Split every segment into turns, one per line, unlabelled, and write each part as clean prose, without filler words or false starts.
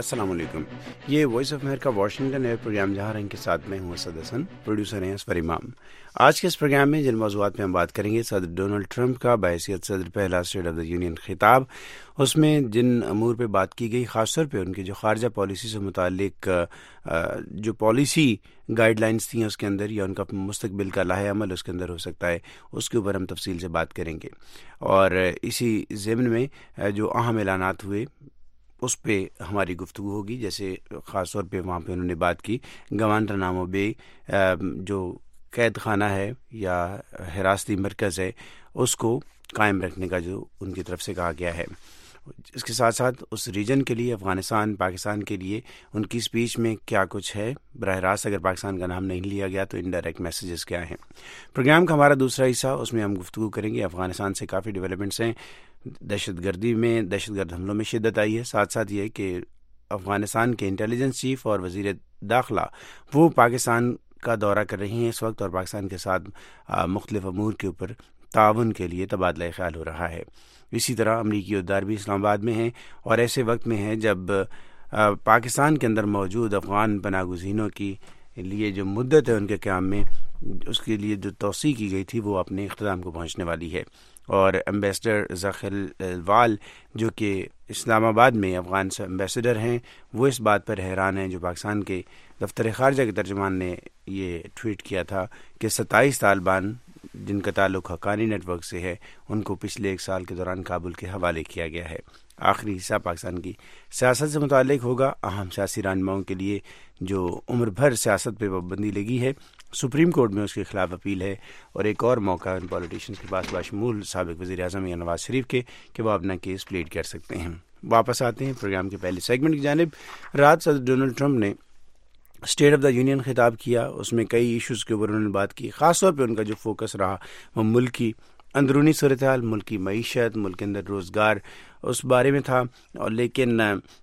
السلام علیکم. یہ Voice of America Washington air programme جہاں رنگ کے ساتھ میں ہوں اسد حسن، پروڈیوسر ہیں اسفر امام. آج کے اس پروگرام میں جن موضوعات پہ ہم بات کریں گے، صدر ڈونلڈ ٹرمپ کا بحیثیت صدر پہلا اسٹیٹ آف دا یونین خطاب، اس میں جن امور پہ بات کی گئی، خاص طور پہ ان کی جو خارجہ پالیسی سے متعلق جو پالیسی گائیڈ لائنز تھیں اس کے اندر، یا ان کا مستقبل کا لاہ عمل اس کے اندر ہو سکتا ہے، اس کے اوپر ہم تفصیل سے بات کریں گے. اور اسی ضمن میں جو اہم اعلانات ہوئے اس پہ ہماری گفتگو ہوگی. جیسے خاص طور پہ وہاں پہ انہوں نے بات کی گوانتانامو بے جو قید خانہ ہے یا حراستی مرکز ہے، اس کو قائم رکھنے کا جو ان کی طرف سے کہا گیا ہے. اس کے ساتھ ساتھ اس ریجن کے لیے، افغانستان پاکستان کے لیے ان کی سپیچ میں کیا کچھ ہے، براہ راست اگر پاکستان کا نام نہیں لیا گیا تو انڈائریکٹ میسیجز کیا ہیں. پروگرام کا ہمارا دوسرا حصہ، اس میں ہم گفتگو کریں گے. افغانستان سے کافی ڈیولپمنٹس ہیں، دہشت گرد حملوں میں شدت آئی ہے. ساتھ ساتھ یہ کہ افغانستان کے انٹیلیجنس چیف اور وزیر داخلہ وہ پاکستان کا دورہ کر رہی ہیں اس وقت، اور پاکستان کے ساتھ مختلف امور کے اوپر تعاون کے لیے تبادلہ خیال ہو رہا ہے. اسی طرح امریکی عہدیدار بھی اسلام آباد میں ہیں، اور ایسے وقت میں ہیں جب پاکستان کے اندر موجود افغان پناہ گزینوں کی لیے جو مدت ہے ان کے قیام میں، اس کے لیے جو توسیع کی گئی تھی وہ اپنے اختتام کو پہنچنے والی ہے. اور ایمبیسڈر ذخیروال جو کہ اسلام آباد میں افغان ایمبیسڈر ہیں، وہ اس بات پر حیران ہیں، جو پاکستان کے دفتر خارجہ کے ترجمان نے یہ ٹویٹ کیا تھا کہ 27 طالبان جن کا تعلق حقانی نیٹ ورک سے ہے، ان کو پچھلے 1 سال کے دوران کابل کے حوالے کیا گیا ہے. آخری حصہ پاکستان کی سیاست سے متعلق ہوگا. اہم سیاسی رہنماؤں کے لیے جو عمر بھر سیاست پہ پابندی لگی ہے، سپریم کورٹ میں اس کے خلاف اپیل ہے، اور ایک اور موقع ان پولیٹیشنز کے پاس بشمول سابق وزیر اعظم یا نواز شریف کے کہ وہ اپنا کیس پلیڈ کر سکتے ہیں. واپس آتے ہیں پروگرام کے پہلے سیگمنٹ کی جانب. رات صدر ڈونلڈ ٹرمپ نے اسٹیٹ آف دا یونین خطاب کیا، اس میں کئی ایشوز کے اوپر انہوں نے بات کی. خاص طور پہ ان کا جو فوکس رہا وہ ملک کی اندرونی صورتحال، ملک کی معیشت، ملک کے اندر روزگار، اس بارے میں تھا. اور لیکن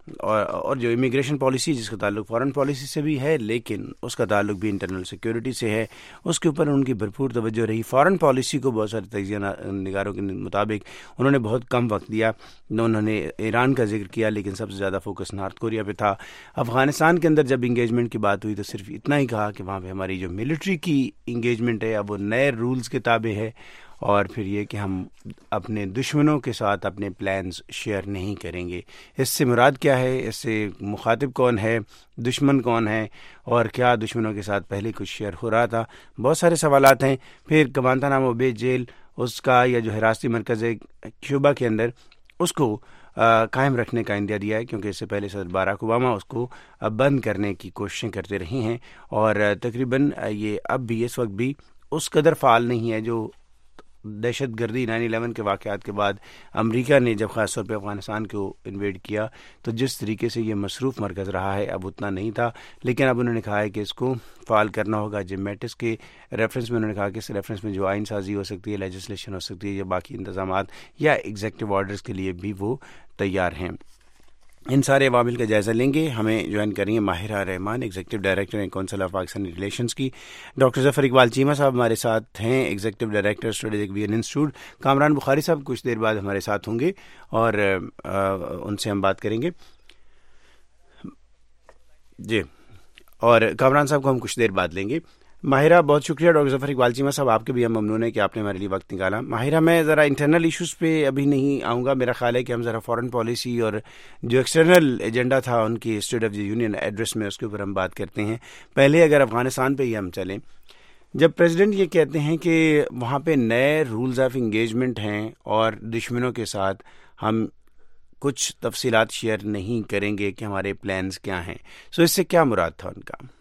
اور جو امیگریشن پالیسی جس کا تعلق فارن پالیسی سے بھی ہے، لیکن اس کا تعلق بھی انٹرنل سیکیورٹی سے ہے، اس کے اوپر ان کی بھرپور توجہ رہی. فارن پالیسی کو بہت سارے تجزیہ نگاروں کے مطابق انہوں نے بہت کم وقت دیا. انہوں نے ایران کا ذکر کیا، لیکن سب سے زیادہ فوکس نارتھ کوریا پہ تھا. افغانستان کے اندر جب انگیجمنٹ کی بات ہوئی تو صرف اتنا ہی کہا کہ وہاں پہ ہماری جو ملٹری کی انگیجمنٹ ہے اب وہ نئے رولز کے تابع ہے، اور پھر یہ کہ ہم اپنے دشمنوں کے ساتھ اپنے پلانز شیئر نہیں کریں گے. اس سے مراد کیا ہے، اس سے مخاطب کون ہے، دشمن کون ہے، اور کیا دشمنوں کے ساتھ پہلے کچھ شیئر ہو رہا تھا، بہت سارے سوالات ہیں. پھر گوانتانامو بے جیل، اس کا یا جو حراستی مرکز ہے کیوبا کے اندر، اس کو قائم رکھنے کا اندیا دیا ہے، کیونکہ اس سے پہلے صدر باراک اوباما اس کو بند کرنے کی کوششیں کرتے رہے ہیں، اور تقریباً یہ اب بھی اس وقت بھی اس قدر فعال نہیں ہے جو دہشت گردی 9/11 کے واقعات کے بعد امریکہ نے جب خاص طور پہ افغانستان کو انویڈ کیا تو جس طریقے سے یہ مصروف مرکز رہا ہے اب اتنا نہیں تھا. لیکن اب انہوں نے کہا ہے کہ اس کو فعال کرنا ہوگا. جم میٹس کے ریفرنس میں انہوں نے کہا کہ اس ریفرنس میں جو آئین سازی ہو سکتی ہے، لیجسلیشن ہو سکتی ہے، یا باقی انتظامات یا ایگزیکٹو آرڈرز کے لیے بھی وہ تیار ہیں. ان سارے عوامل کا جائزہ لیں گے. ہمیں جوائن کریں گے ماہرہ رحمان، ایگزیکٹو ڈائریکٹر ہیں کونسل آف پاکستانی ریلیشنز کی. ڈاکٹر ظفر اقبال چیمہ صاحب ہمارے ساتھ ہیں، executive director strategic vision institute. Kamran Bukhari صاحب کچھ دیر بعد ہمارے ساتھ ہوں گے اور ان سے ہم بات کریں گے. جی، اور کامران صاحب کو ہم کچھ دیر بعد لیں گے. ماہرہ بہت شکریہ. ڈاکٹر ظفر اقبال چیمہ صاحب آپ کے بھی ہم ممنون ہیں کہ آپ نے ہمارے لیے وقت نکالا. ماہرہ میں ذرا انٹرنل ایشوز پہ ابھی نہیں آؤں گا، میرا خیال ہے کہ ہم ذرا فارن پالیسی اور جو ایکسٹرنل ایجنڈا تھا ان کی State of the Union address میں، اس کے اوپر ہم بات کرتے ہیں. پہلے اگر افغانستان پہ ہی ہم چلیں، جب پریزیڈنٹ یہ کہتے ہیں کہ وہاں پہ نئے رولز آف انگیجمنٹ ہیں اور دشمنوں کے ساتھ ہم کچھ تفصیلات شیئر نہیں کریں گے کہ ہمارے پلانز کیا ہیں، سو اس سے کیا مراد تھا ان کا؟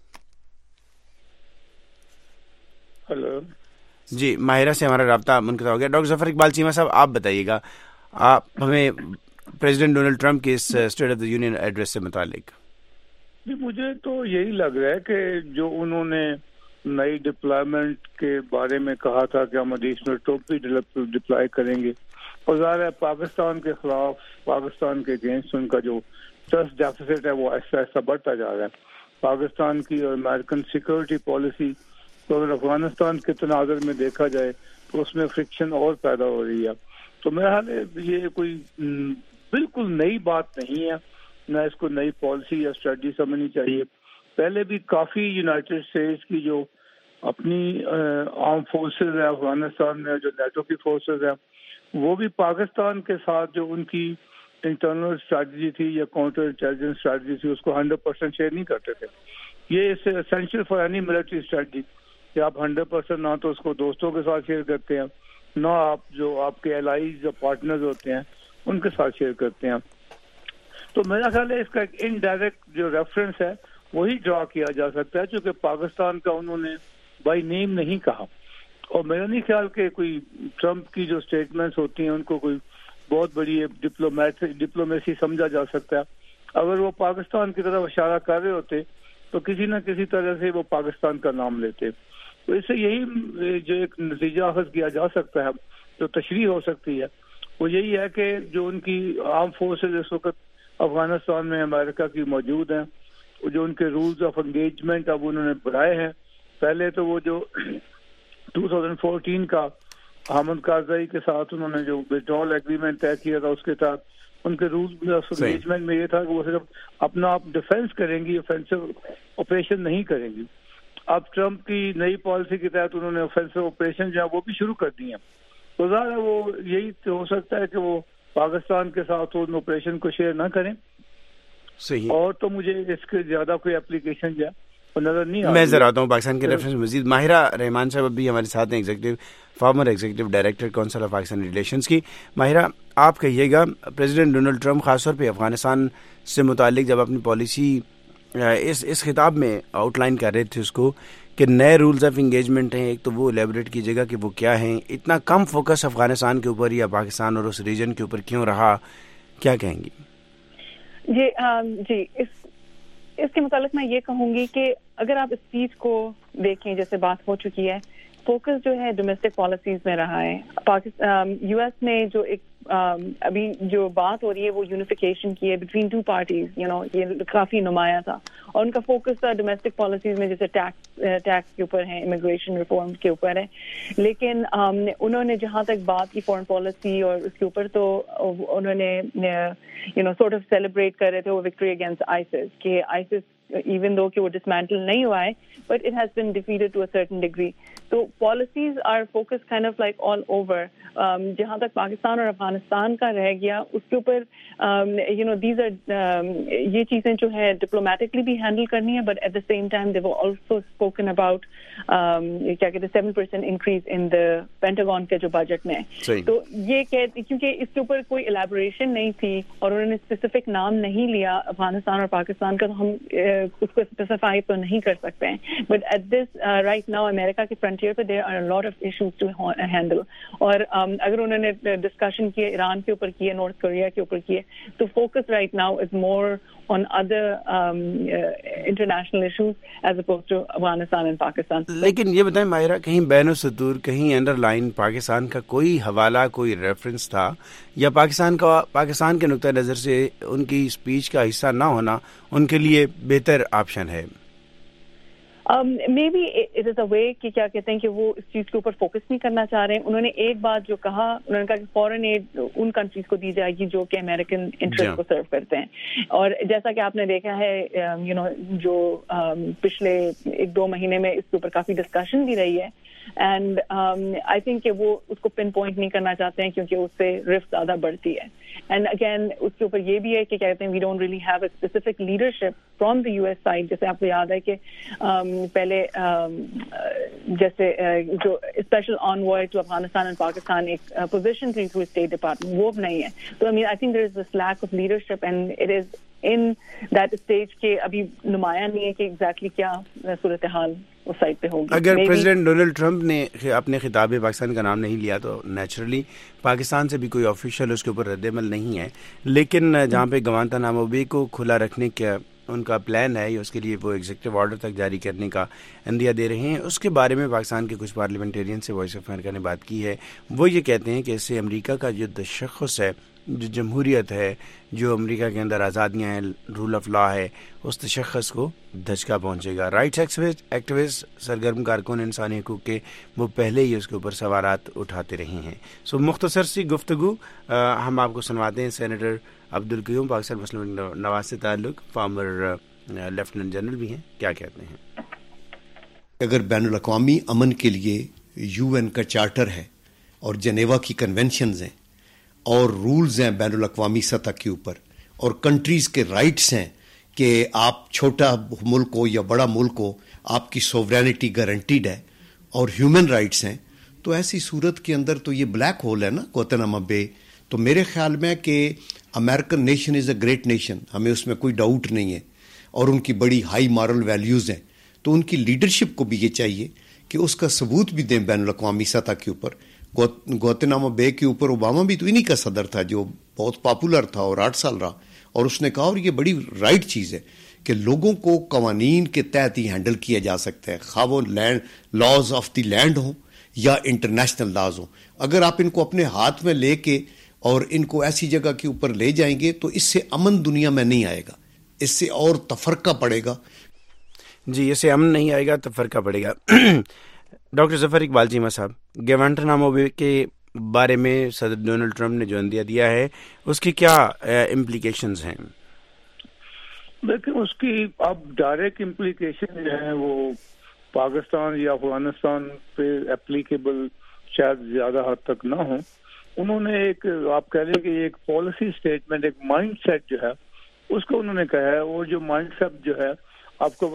ہلو
جی، ماہرہ سے ہمارا رابطہ منقطع ہو گیا. ڈاکٹر ظفر اقبال چیمہ صاحب آپ بتائیے گا، آپ ہمیں پریزیڈنٹ ڈونلڈ ٹرمپ کے اس State of the Union address سے متعلق.
جی، مجھے تو یہی لگ رہا ہے کہ جو انہوں نے نئی ڈپلائمنٹ کے بارے میں کہا تھا کہ ہم ایڈیشنل ٹروپ بھی ڈپلائی کریں گے، اور ظاہر ہے پاکستان کے خلاف، پاکستان کے اگینسٹ ان کا جو ٹرسٹ ڈیفیسٹ ہے وہ ایسا ایسا بڑھتا جا رہا ہے. پاکستان کی اور امریکن سیکورٹی پالیسی تو اگر افغانستان کے تناظر میں دیکھا جائے تو اس میں فرکشن اور پیدا ہو رہی ہے. تو میرا خیال ہے یہ کوئی بالکل نئی بات نہیں ہے، نہ اس کو نئی پالیسی یا اسٹریٹجی سمجھنی چاہیے. پہلے بھی کافی یونائٹیڈ اسٹیٹس کی جو اپنی آرم فورسز ہیں افغانستان میں، جو نیٹو کی فورسز ہیں، وہ بھی پاکستان کے ساتھ جو ان کی انٹرنل اسٹریٹجی تھی یا کاؤنٹر انٹیلیجنس اسٹریٹجی تھی اس کو 100% شیئر نہیں کرتے تھے. یہ is essential for any military strategy کہ آپ 100% نہ تو اس کو دوستوں کے ساتھ شیئر کرتے ہیں، نہ آپ جو آپ کے الائیز یا پارٹنرز ہوتے ہیں ان کے ساتھ شیئر کرتے ہیں. تو میرا خیال ہے اس کا ایک انڈائریکٹ جو ریفرنس ہے وہی ڈرا کیا جا سکتا ہے، چونکہ پاکستان کا انہوں نے بائی نیم نہیں کہا. اور میرا نہیں خیال کہ کوئی ٹرمپ کی جو اسٹیٹمنٹس ہوتی ہیں ان کو کوئی بہت بڑی ڈپلومیسی سمجھا جا سکتا ہے. اگر وہ پاکستان کی طرف اشارہ کر رہے ہوتے تو کسی نہ کسی طرح سے وہ پاکستان کا نام لیتے. تو اس سے یہی جو ایک نتیجہ اخذ کیا جا سکتا ہے، جو تشریح ہو سکتی ہے، وہ یہی ہے کہ جو ان کی آرم فورسز اس وقت افغانستان میں امریکہ کی موجود ہیں، جو ان کے رولز آف انگیجمنٹ اب انہوں نے بڑھائے ہیں. پہلے تو وہ جو 2014 کا حامد کارزائی کے ساتھ انہوں نے جو وڈرال ایگریمنٹ طے کیا تھا اس کے تحت ان کے رولز آف انگیجمنٹ میں یہ تھا کہ وہ صرف اپنا آپ ڈیفینس کریں گی، اوفینسو آپریشن نہیں کریں گی. اب ٹرمپ کی نئی پالیسی کے تحت انہوں نے اوفینسو آپریشن جو ہے وہ بھی شروع کر دی ہیں. تو ظاہر ہے وہ یہی ہو سکتا ہے کہ وہ پاکستان کے ساتھ ان آپریشن کو شیئر نہ کریں.
صحیح.
اور تو مجھے اس کے زیادہ کوئی اپلیکیشن جو ہے نظر نہیں
میں ذرا آتا ہوں پاکستان کے ریفرنس مزید. ماہرہ رحمان صاحب ابھی ہمارے ساتھ ہیں، former executive director council of Pakistan relations کی. ماہرہ، آپ کہیے گا پریزیڈنٹ ڈونلڈ ٹرمپ خاص طور پہ افغانستان سے متعلق جب اپنی پالیسی اس خطاب میں آؤٹ لائن کر رہے تھے اس کو کہ نئے رولز آف انگیجمنٹ ہیں، ایک تو وہ الیبوریٹ کیجیے گا کہ وہ کیا ہیں، اتنا کم فوکس افغانستان کے اوپر یا پاکستان اور اس ریجن کے اوپر کیوں رہا، کیا کہیں گی؟
جی اس کے متعلق میں یہ کہوں گی کہ اگر آپ اسپیچ کو دیکھیں، جیسے بات ہو چکی ہے، فوکس جو ہے ڈومیسٹک پالیسیز میں رہا ہے. یو ایس نے جو ایک ابھی جو بات ہو رہی ہے وہ یونیفیکیشن کی ہے بٹوین ٹو پارٹیز، یہ کافی نمایاں تھا، اور ان کا فوکس تھا ڈومیسٹک پالیسیز میں، جیسے ٹیکس کے اوپر ہے، امیگریشن ریفارم کے اوپر ہے. لیکن انہوں نے جہاں تک بات کی فورن پالیسی اور اس کے اوپر، تو انہوں نے سورٹ آف سیلیبریٹ کر رہے تھے وہ وکٹری اگینسٹ آئیسس، کہ آئیسس ایون دو کہ وہ ڈسمینٹل نہیں ہوا ہے but it has been defeated to a certain degree. تو policies are focus kind of like all over. جہاں تک پاکستان اور افغانستان کا رہ گیا اس کے اوپر دیز آر یہ چیزیں جو ہے ڈپلومیٹکلی بھی ہینڈل کرنی ہے، but at the same time they were also spoken about کیا کہتے ہیں 7% انکریز ان دا پینٹاگون کے جو بجٹ میں. تو یہ کیونکہ اس کے اوپر کوئی الیبوریشن نہیں تھی اور انہوں نے اسپیسیفک نام نہیں لیا افغانستان اور پاکستان کا، تو ہم اس کو اسپیسیفائی تو نہیں کر سکتے ہیں. But at this right now America کے فرنٹیئر پہ there are a lot of issues to handle. اور اگر انہوں نے ڈسکشن کی ایران کے اوپر کی ہے، نارتھ کوریا کے اوپر کی ہے، تو focus right now is more on other international issues as opposed to Afghanistan and Pakistan.
لیکن یہ بتائیں ماہرہ، کہیں بین السطور، کہیں انڈر لائن پاکستان کا کوئی حوالہ، کوئی ریفرنس تھا، یا پاکستان کے نقطہ نظر سے ان کی اسپیچ کا حصہ نہ ہونا ان کے لیے بہتر آپشن ہے؟
مے بی اٹ از اے وے کہ کیا کہتے ہیں کہ وہ اس چیز کے اوپر فوکس نہیں کرنا چاہ رہے ہیں. انہوں نے ایک بات جو کہا، انہوں نے کہا کہ فورن ایڈ ان کنٹریز کو دی جائے گی جو کہ امریکن انٹرسٹ کو سرو کرتے ہیں. اور جیسا کہ آپ نے دیکھا ہے جو پچھلے 1-2 مہینے میں اس کے اوپر کافی ڈسکشن بھی رہی ہے، اینڈ آئی تھنک کہ وہ اس کو پن پوائنٹ نہیں کرنا چاہتے ہیں کیونکہ اس سے رفت زیادہ بڑھتی ہے. اینڈ اگین اس کے اوپر یہ بھی ہے کہ کہتے ہیں we don't really have a specific leadership from the US side. جیسے آپ کو یاد ہے کہ پہلے جیسے جو special envoy to Afghanistan and Pakistan ایک پوزیشن تھی تھرو اسٹیٹ ڈپارٹمنٹ، وہ اب نہیں ہے. تو I think there is this lack of leadership and it is in that stage کے ابھی نمایاں نہیں ہے کہ ایگزیکٹلی کیا صورتحال اس سائڈ پہ ہوگی.
اگر پریزیڈنٹ ڈونلڈ ٹرمپ نے اپنے خطاب میں پاکستان کا نام نہیں لیا تو نیچرلی پاکستان سے بھی کوئی آفیشیل اس کے اوپر رد عمل نہیں ہے، لیکن جہاں پہ گوانتانامو بے کو کھلا رکھنے کا ان کا پلان ہے، اس کے لیے وہ ایگزیکٹو آرڈر تک جاری کرنے کا عندیہ دے رہے ہیں. اس کے بارے میں پاکستان کے کچھ پارلیمنٹیرین سے وائس آف امریکہ نے بات کی ہے. وہ یہ کہتے ہیں کہ اس سے امریکہ کا جو تشخص ہے جو جمہوریت ہے, جو امریکہ کے اندر آزادیاں ہیں, رول آف لا ہے, اس تشخص کو دھچکا پہنچے گا. رائٹس ایکٹیوسٹ, سرگرم کارکن انسانی حقوق کے, وہ پہلے ہی اس کے اوپر سوالات اٹھاتے رہے ہیں. مختصر سی گفتگو ہم آپ کو سنواتے ہیں. سینیٹر عبدالقیوم, پاکستان مسلم لیگ نواز سے تعلق, فارمر لیفٹیننٹ جنرل بھی ہیں, کیا کہتے ہیں؟
اگر بین الاقوامی امن کے لیے یو این کا چارٹر ہے اور جنیوا کی کنونشنز ہیں اور رولز ہیں بین الاقوامی سطح کے اوپر, اور کنٹریز کے رائٹس ہیں کہ آپ چھوٹا ملک ہو یا بڑا ملک ہو, آپ کی سوورینٹی گارنٹیڈ ہے, اور ہیومن رائٹس ہیں, تو ایسی صورت کے اندر تو یہ بلیک ہول ہے نا گوانتانامو بے. تو میرے خیال میں کہ American nation is a great nation, ہمیں اس میں کوئی ڈاؤٹ نہیں ہے, اور ان کی بڑی ہائی مارل ویلیوز ہیں, تو ان کی لیڈرشپ کو بھی یہ چاہیے کہ اس کا ثبوت بھی دیں بین الاقوامی سطح کے اوپر. گوانتانامو بے کے اوپر اوباما بھی تو انہی کا صدر تھا جو بہت پاپولر تھا اور 8 سال رہا, اور اس نے کہا, اور یہ بڑی رائٹ چیز ہے کہ لوگوں کو قوانین کے تحت ہی ہینڈل کیا جا سکتا ہے, خواہ وہ لاز آف دی لینڈ ہوں یا انٹرنیشنل لاز ہوں. اگر آپ ان کو اپنے ہاتھ میں لے کے اور ان کو ایسی جگہ کے اوپر لے جائیں گے تو اس سے امن دنیا میں نہیں آئے گا, اس سے اور تفرقہ پڑے گا.
جی, اس سے امن نہیں آئے گا, تفرقہ پڑے گا. ڈاکٹر ظفر اقبال چیمہ صاحب, گوانتانامو بے کے بارے میں صدر ڈونلڈ ٹرمپ نے جو عندیہ دیا ہے, اس کی کیا امپلیکیشنز ہیں؟
دیکھیں, اس کی اب ڈائریکٹ امپلیکیشن جو ہیں وہ پاکستان یا افغانستان پہ اپلیکیبل شاید زیادہ حد تک نہ ہوں. انہوں نے ایک, آپ کہہ لیں کہ ایک پالیسی سٹیٹمنٹ, ایک مائنڈ سیٹ جو ہے اس کو انہوں نے کہا ہے. وہ جو مائنڈ سیٹ جو ہے آپ کو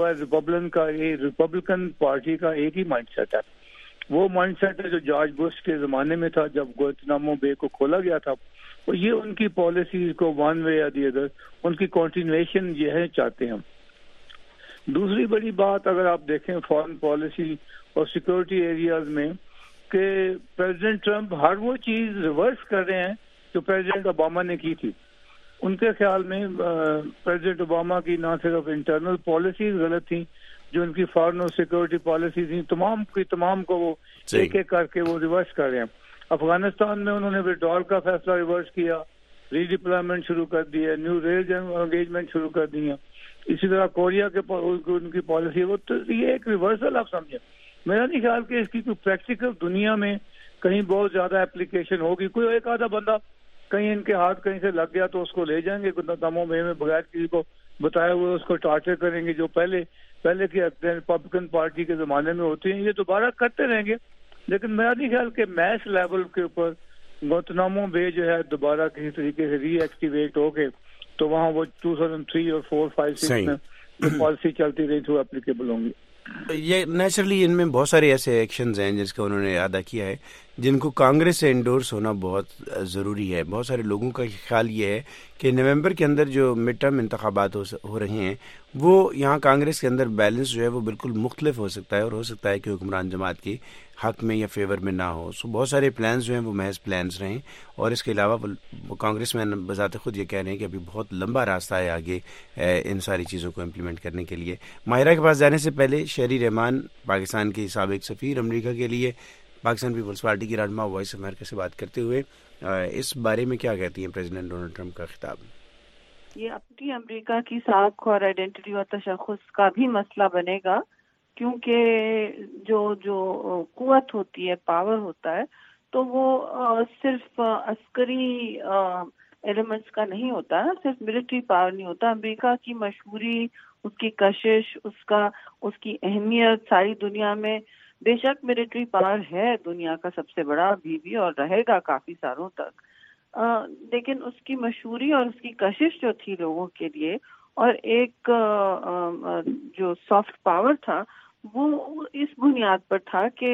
ریپبلکن پارٹی کا ایک ہی مائنڈ سیٹ ہے. وہ مائنڈ سیٹ ہے جو جارج بش کے زمانے میں تھا جب گوانتانامو بے کو کھولا گیا تھا. اور یہ ان کی پالیسیز کو ون وے یا دی ادر ان کی کنٹینیویشن یہ ہے چاہتے ہیں. دوسری بڑی بات اگر آپ دیکھیں فارن پالیسی اور سیکورٹی ایریاز میں, کہ پریزیڈنٹ ٹرمپ ہر وہ چیز ریورس کر رہے ہیں جو پریزیڈنٹ اوباما نے کی تھی. ان کے خیال میں پریزیڈنٹ اوباما کی نہ صرف انٹرنل پالیسیز غلط تھیں, جو ان کی فارن اور سیکورٹی پالیسیز تھیں, تمام کی تمام کو وہ ایک ایک کر کے وہ ریورس کر رہے ہیں. افغانستان میں انہوں نے وڈرال کا فیصلہ ریورس کیا, ری ڈپلائمنٹ شروع کر دی ہے, نیو ریز انگیجمنٹ شروع کر دی ہیں. اسی طرح کوریا کے ان کی پالیسی, وہ تو یہ ایک ریورسل آپ سمجھیں. میرا نہیں خیال کہ اس کی کوئی پریکٹیکل دنیا میں کہیں بہت زیادہ اپلیکیشن ہوگی. کوئی ایک آدھا بندہ کہیں ان کے ہاتھ کہیں سے لگ گیا تو اس کو لے جائیں گے گوانتانامو بے میں بغیر کسی کو بتائے ہوئے, اس کو ٹارچر کریں گے, جو پہلے کے ریپبلکن پارٹی کے زمانے میں ہوتے ہیں. یہ دوبارہ کرتے رہیں گے, لیکن میرا نہیں خیال کہ میس لیول کے اوپر گوانتانامو بے جو ہے دوبارہ کسی طریقے سے ری ایکٹیویٹ ہو کے تو وہاں وہ 2003 اور 4, 5, 6 میں جو پالیسی چلتی رہی تو اپلیکیبل ہوں گی.
یہ نیچرلی ان میں بہت سارے ایسے ایکشنز ہیں جس کا انہوں نے ادا کیا ہے, جن کو کانگریس سے انڈورس ہونا بہت ضروری ہے. بہت سارے لوگوں کا خیال یہ ہے کہ نومبر کے اندر جو مڈ ٹرم انتخابات ہو رہے ہیں, وہ یہاں کانگریس کے اندر بیلنس جو ہے وہ بالکل مختلف ہو سکتا ہے, اور ہو سکتا ہے کہ حکمران جماعت کی حق میں یا فیور میں نہ ہو. بہت سارے پلانز جو ہیں وہ محض پلانز رہیں, اور اس کے علاوہ وہ کانگریس میں بذات خود یہ کہہ رہے ہیں کہ ابھی بہت لمبا راستہ ہے آگے ان ساری چیزوں کو امپلیمنٹ کرنے کے لیے. ماہرہ کے پاس جانے سے پہلے شہری رحمان, پاکستان کے سابق سفیر امریکہ کے لیے, پاکستان پیپلز پارٹی کی رہنما, وائس آف امریکہ سے بات کرتے ہوئے اس بارے میں کیا کہتی ہیں پریزیڈنٹ ڈونلڈ ٹرمپ کا خطاب؟
یہ اپنی امریکہ کی ساکھ اور آئیڈینٹی اور تشخص کا بھی مسئلہ بنے گا, کیونکہ جو قوت ہوتی ہے, پاور ہوتا ہے, تو وہ صرف عسکری ایلیمنٹس کا نہیں ہوتا, صرف ملٹری پاور نہیں ہوتا. امریکہ کی مشہوری, اس کی کشش, اس کی اہمیت ساری دنیا میں, بے شک ملٹری پاور ہے دنیا کا سب سے بڑا ابھی بھی اور رہے گا کافی سالوں تک, لیکن اس کی مشہوری اور اس کی کشش جو تھی لوگوں کے لیے, اور ایک جو سافٹ پاور تھا, وہ اس بنیاد پر تھا کہ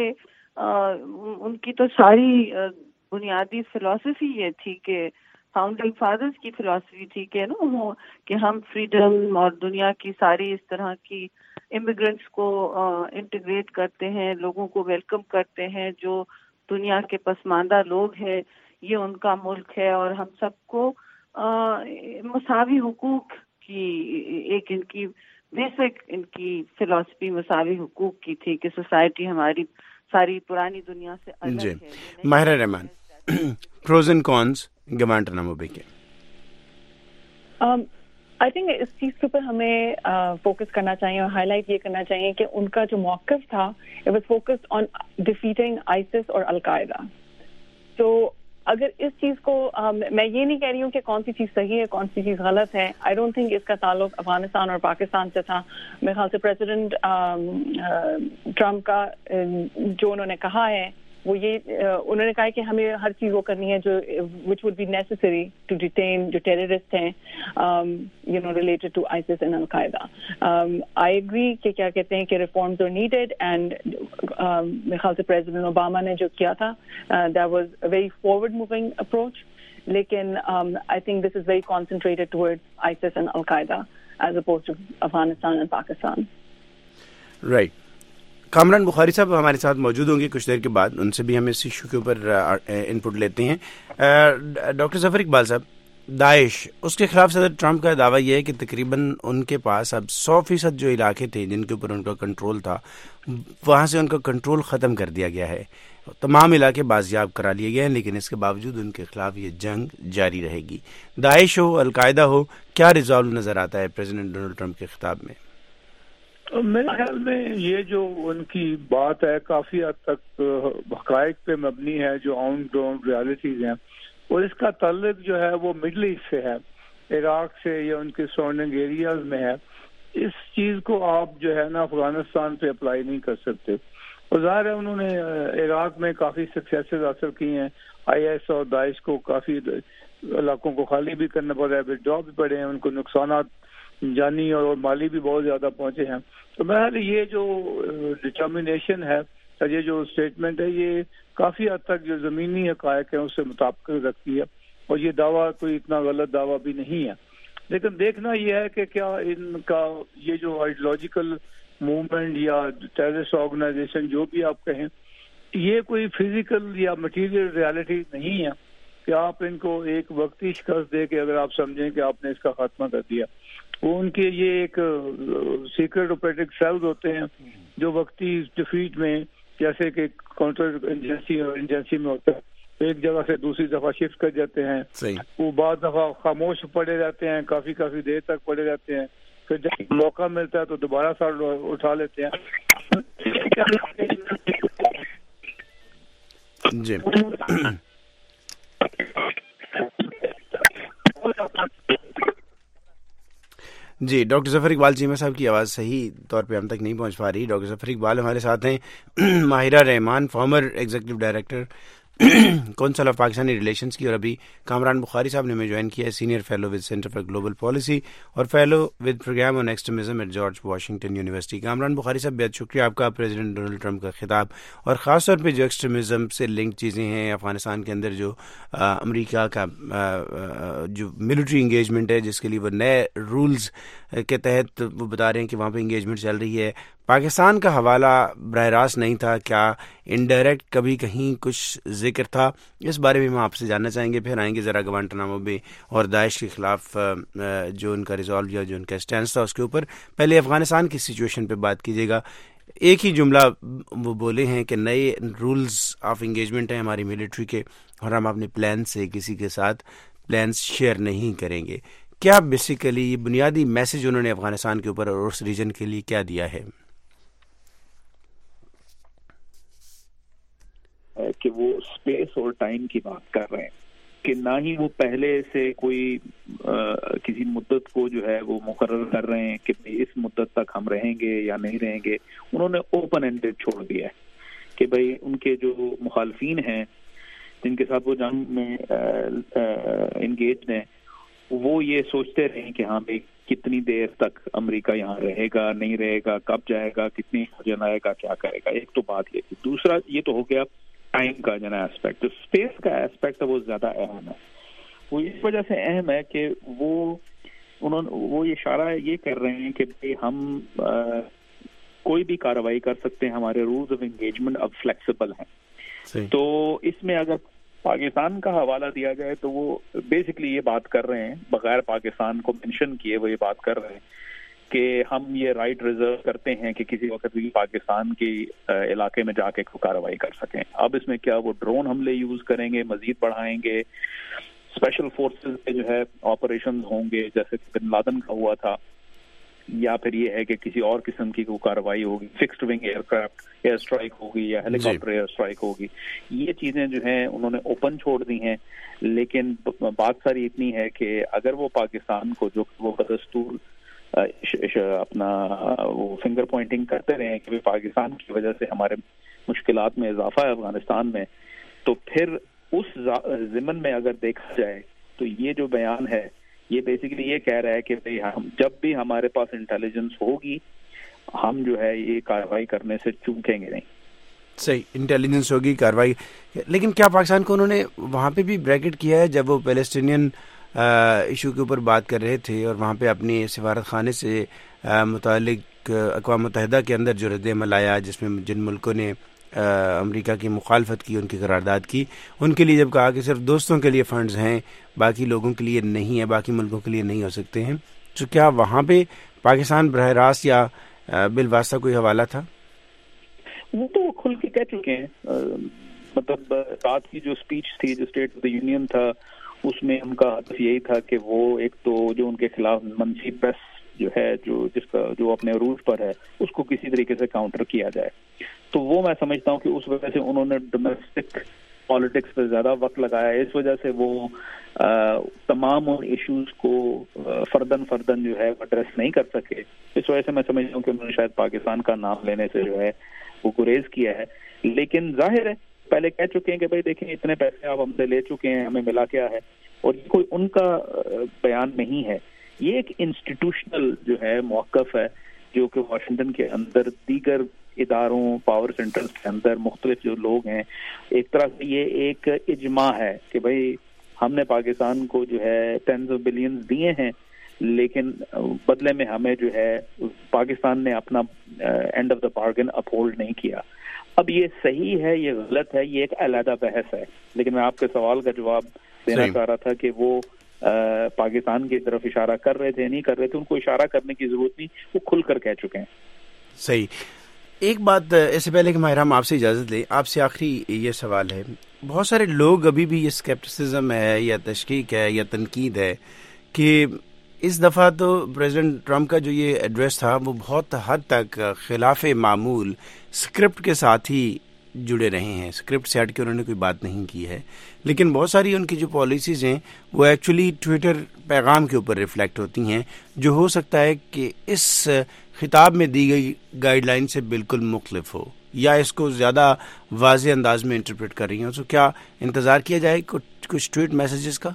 ان کی تو ساری بنیادی فلسفی یہ تھی کہ فاؤنڈنگ فادرز کی فلسفی تھی کہ ہم فریڈم اور دنیا کی ساری اس طرح کی امیگرینٹس کو انٹیگریٹ کرتے ہیں, لوگوں کو ویلکم کرتے ہیں, جو دنیا کے پسماندہ لوگ ہیں, یہ ان کا ملک ہے, اور ہم سب کو مساوی حقوق کی ایک ان کی بیسک ان کی فلسفی مساوی حقوق کی تھی کہ سوسائٹی ہماری ساری پرانی دنیا سے الگ ہے.
Mahira Rahman, pros and cons Guantanamo bay کے؟
آئی تھنک اس چیز کے اوپر ہمیں فوکس کرنا چاہیے اور ہائی لائٹ یہ کرنا چاہیے کہ ان کا جو موقف تھا it was focused on defeating ISIS اور القاعدہ. تو اگر اس چیز کو میں یہ نہیں کہہ رہی ہوں کہ کون سی چیز صحیح ہے کون سی چیز غلط ہے. آئی ڈونٹ تھنک اس کا تعلق افغانستان اور پاکستان سے تھا. میرے خیال سے پریزیڈنٹ ٹرمپ کا جو انہوں نے کہا ہے وہ یہ انہوں نے کہا کہ ہمیں ہر چیز وہ کرنی ہے جو which would be necessary to detain جو ٹیررسٹ ہیں ریلیٹڈ ٹو آئسس اینڈ القاعدہ. آئی ایگری کہ کیا کہتے ہیں کہ ریفارمز آر نیڈیڈ اینڈ میرے خیال سے پریزیڈنٹ اوباما نے جو کیا تھا that was a very forward moving approach. لیکن I think this is very concentrated towards ISIS and القاعدہ as opposed to Afghanistan and Pakistan.
Right. Kamran Bukhari صاحب ہمارے ساتھ موجود ہوں گے کچھ دیر کے بعد, ان سے بھی ہم اس ایشو کے اوپر ان پٹ لیتے ہیں. ڈاکٹر ظفر اقبال صاحب, داعش اس کے خلاف صدر ٹرمپ کا دعویٰ یہ ہے کہ تقریباً ان کے پاس اب 100% جو علاقے تھے جن کے اوپر ان کا کنٹرول تھا وہاں سے ان کا کنٹرول ختم کر دیا گیا ہے. تمام علاقے بازیاب کرا لیے گئے ہیں, لیکن اس کے باوجود ان کے خلاف یہ جنگ جاری رہے گی. داعش ہو القاعدہ ہو, کیا ریزالو نظر آتا ہے پریزیڈنٹ ڈونلڈ ٹرمپ کے خطاب میں؟
میرے خیال میں یہ جو ان کی بات ہے کافی حد تک حقائق پہ مبنی ہے, جو آن گراؤنڈ ریالٹیز ہیں, اور اس کا تعلق جو ہے وہ مڈل ایسٹ سے ہے, عراق سے یا ان کے سراؤنڈنگ ایریاز میں ہے. اس چیز کو آپ جو ہے نا افغانستان پہ اپلائی نہیں کر سکتے. اور ظاہر ہے انہوں نے عراق میں کافی سکسیسز حاصل کی ہیں. آئی ایس اور داعش کو کافی علاقوں کو خالی بھی کرنا پڑا ہے, وڈرا بھی پڑے ہیں, ان کو نقصانات جانی اور مالی بھی بہت زیادہ پہنچے ہیں. تو بہرحال یہ جو ڈٹرمنیشن ہے, یہ جو اسٹیٹمنٹ ہے, یہ کافی حد تک جو زمینی حقائق ہیں اس سے مطابقت رکھتی ہے, اور یہ دعویٰ کوئی اتنا غلط دعویٰ بھی نہیں ہے. لیکن دیکھنا یہ ہے کہ کیا ان کا یہ جو آئیڈیولوجیکل موومنٹ یا ٹیررسٹ آرگنائزیشن جو بھی آپ کہیں, یہ کوئی فزیکل یا مٹیریل ریالٹی نہیں ہے کہ آپ ان کو ایک وقتی شکست دے کے اگر آپ سمجھیں کہ آپ نے اس کا خاتمہ کر دیا. وہ ان کے یہ ایک سیکرٹ آپریٹنگ سیلز ہوتے ہیں جو وقتی ڈیفیٹ میں, جیسے کہ کاؤنٹر ایجنسی اور ایجنسی میں ہوتا ہے, ایک جگہ سے دوسری دفعہ شفٹ کر جاتے ہیں. وہ بعض دفعہ خاموش پڑے رہتے ہیں, کافی دیر تک پڑے رہتے ہیں, پھر جب موقع ملتا ہے تو دوبارہ سر اٹھا لیتے ہیں.
جی جی ڈاکٹر ظفر اقبال چیمہ صاحب کی آواز صحیح طور پہ ہم تک نہیں پہنچ پا رہی. ڈاکٹر ظفر اقبال ہمارے ساتھ ہیں, Mahira Rahman former executive director council of Pakistani relations کی, اور ابھی کامران بخاری صاحب نے ہمیں جوائن کیا ہے, senior fellow with centre for global policy اور fellow with programme on extremism at George Washington university. Kamran Bukhari صاحب بہت شکریہ آپ کا. پریزیڈنٹ ڈونلڈ ٹرمپ کا خطاب اور خاص طور پہ جو ایکسٹریمزم سے لنک چیزیں ہیں, افغانستان کے اندر جو امریکہ کا جو ملٹری انگیجمنٹ ہے جس کے لیے وہ نئے رولز کے تحت وہ بتا رہے ہیں کہ وہاں پہ انگیجمنٹ چل رہی ہے. پاکستان کا حوالہ براہ راست نہیں تھا, کیا انڈائریکٹ کبھی کہیں کچھ ذکر تھا, اس بارے میں ہم آپ سے جاننا چاہیں گے. پھر آئیں گے ذرا گوانٹانامو بے اور داعش کے خلاف جو ان کا ریزالو یا جو ان کا اسٹینس تھا اس کے اوپر. پہلے افغانستان کی سچویشن پہ بات کیجیے گا. ایک ہی جملہ وہ بولے ہیں کہ نئے رولز آف انگیجمنٹ ہیں ہماری ملٹری کے, اور ہم اپنے پلان سے کسی کے ساتھ پلانس شیئر نہیں کریں گے. کیا بیسیکلی یہ بنیادی میسج انہوں نے افغانستان کے اوپر اور اس ریجن کے لیے کیا دیا ہے؟
کہ وہ اسپیس اور ٹائم کی بات کر رہے ہیں, کہ نہ ہی وہ پہلے سے کوئی کسی مدت کو جو ہے وہ مقرر کر رہے ہیں کہ اس مدت تک ہم رہیں گے یا نہیں رہیں گے. انہوں نے اوپن اینڈڈ چھوڑ دیا ہے کہ بھائی ان کے جو مخالفین ہیں جن کے ساتھ وہ جنگ میں انگیجڈ ہیں, وہ یہ سوچتے رہیں کہ ہاں بھائی کتنی دیر تک امریکہ یہاں رہے گا, نہیں رہے گا, کب جائے گا, کتنی جنائے گا, کیا کرے گا. ایک تو بات یہ تھی. دوسرا یہ تو ہو گیا ٹائم کا جو ایسپیکٹ. اسپیس کا ایسپیکٹ ہے وہ زیادہ اہم ہے. وہ اس وجہ سے اہم ہے کہ وہ یہ اشارہ یہ کر رہے ہیں کہ ہم کوئی بھی کارروائی کر سکتے ہیں, ہمارے رولز آف انگیجمنٹ اب فلیکسیبل ہیں. تو اس میں اگر پاکستان کا حوالہ دیا جائے تو وہ بیسکلی یہ بات کر رہے ہیں, بغیر پاکستان کو مینشن کیے وہ یہ بات کر رہے ہیں کہ ہم یہ رائٹ ریزرو کرتے ہیں کہ کسی وقت بھی پاکستان کے علاقے میں جا کے کارروائی کر سکیں. اب اس میں کیا وہ ڈرون حملے یوز کریں گے, مزید بڑھائیں گے, اسپیشل فورسز کے جو ہے آپریشن ہوں گے جیسے بن لادن کا ہوا تھا, یا پھر یہ ہے کہ کسی اور قسم کی کوئی کارروائی ہوگی, fixed wing aircraft air strike ہوگی یا ہیلی کاپٹر ایئر اسٹرائک ہوگی. یہ چیزیں جو ہیں انہوں نے اوپن چھوڑ دی ہیں, لیکن بات ساری اتنی ہے کہ اگر وہ پاکستان کو جو وہ بدستور اپنا وہ فنگر پوائنٹنگ کرتے رہے کہ پاکستان کی وجہ سے ہمارے مشکلات میں اضافہ ہے افغانستان میں, تو پھر اس ضمن میں اگر دیکھا جائے تو یہ جو بیان ہے یہ بیسیکلی یہ کہہ رہا ہے کہ ہم جب بھی ہمارے پاس انٹیلیجنس ہوگی ہم جو ہے یہ کارروائی کرنے سے چوکیں گے نہیں.
صحیح, انٹیلیجنس ہوگی کارروائی. لیکن کیا پاکستان کو انہوں نے وہاں پہ بھی بریکٹ کیا ہے جب وہ پیلسٹینین ایشو کے اوپر بات کر رہے تھے اور وہاں پہ اپنی سفارت خانے سے متعلق اقوام متحدہ کے اندر جو رد عمل آیا جس میں جن ملکوں نے امریکہ کی مخالفت کی, ان کی قرارداد کی, ان کے لیے جب کہا کہ صرف دوستوں کے لیے فنڈز ہیں باقی لوگوں کے لیے نہیں ہے, باقی ملکوں کے لیے نہیں ہو سکتے ہیں, تو کیا وہاں پہ پاکستان براہ راست یا بالواسطہ کوئی حوالہ تھا؟
وہ تو کھل کے کہہ چکے ہیں. مطلب رات کی جو اسپیچ تھی جو اسٹیٹ آف دا یونین تھا اس میں ان کا ہدف یہی تھا کہ وہ ایک تو جو ان کے خلاف منفی پریس جو ہے جس کا جو اپنے عروج پر ہے اس کو کسی طریقے سے کاؤنٹر کیا جائے. تو وہ میں سمجھتا ہوں کہ اس وجہ سے انہوں نے ڈومیسٹک پالیٹکس پہ زیادہ وقت لگایا, اس وجہ سے وہ تمام ان ایشوز کو فردن جو ہے ایڈریس نہیں کر سکے. اس وجہ سے میں سمجھتا ہوں کہ انہوں نے شاید پاکستان کا نام لینے سے جو ہے وہ گریز کیا ہے. لیکن ظاہر ہے پہلے کہہ چکے ہیں کہ بھائی دیکھیں اتنے پیسے آپ ہم سے لے چکے ہیں, ہمیں ملا کیا ہے, اور یہ کوئی ان کا بیان نہیں ہے. یہ ایک انسٹیٹیوشنل جو ہے موقف ہے جو کہ واشنگٹن کے اندر دیگر اداروں پاور سینٹرز کے اندر مختلف جو لوگ ہیں ایک طرح سے یہ ایک اجماع ہے کہ بھائی ہم نے پاکستان کو جو ہے ٹینز آف بلینز دیے ہیں لیکن بدلے میں ہمیں جو ہے پاکستان نے اپنا end of the bargain uphold نہیں کیا. اب یہ صحیح ہے یہ غلط ہے یہ ایک علیحدہ بحث ہے, لیکن میں آپ کے سوال کا جواب دینا چاہ رہا تھا کہ وہ پاکستان کی طرف اشارہ کر رہے تھے نہیں کر رہے تھے, ان کو اشارہ کرنے کی ضرورت نہیں, وہ کھل کر کہہ چکے ہیں.
صحیح. ایک بات اس سے پہلے کہ ماہر ہم آپ سے اجازت لیں, آپ سے آخری یہ سوال ہے, بہت سارے لوگ ابھی بھی یہ اسکیپٹسزم ہے یا تشکیک ہے یا تنقید ہے کہ اس دفعہ تو پریزیڈنٹ ٹرمپ کا جو یہ ایڈریس تھا وہ بہت حد تک خلاف معمول اسکرپٹ کے ساتھ ہی جڑے رہے ہیں, اسکرپٹ سے ہٹ کے انہوں نے کوئی بات نہیں کی ہے, لیکن بہت ساری ان کی جو پالیسیز ہیں وہ ایکچولی ٹویٹر پیغام کے اوپر ریفلیکٹ ہوتی ہیں جو ہو سکتا ہے کہ اس خطاب میں دی گئی گائیڈ لائن سے بالکل مختلف ہو یا اس کو زیادہ واضح انداز میں انٹرپریٹ کر رہی ہوں. تو کیا انتظار کیا جائے کچھ ٹویٹ میسیجز کا؟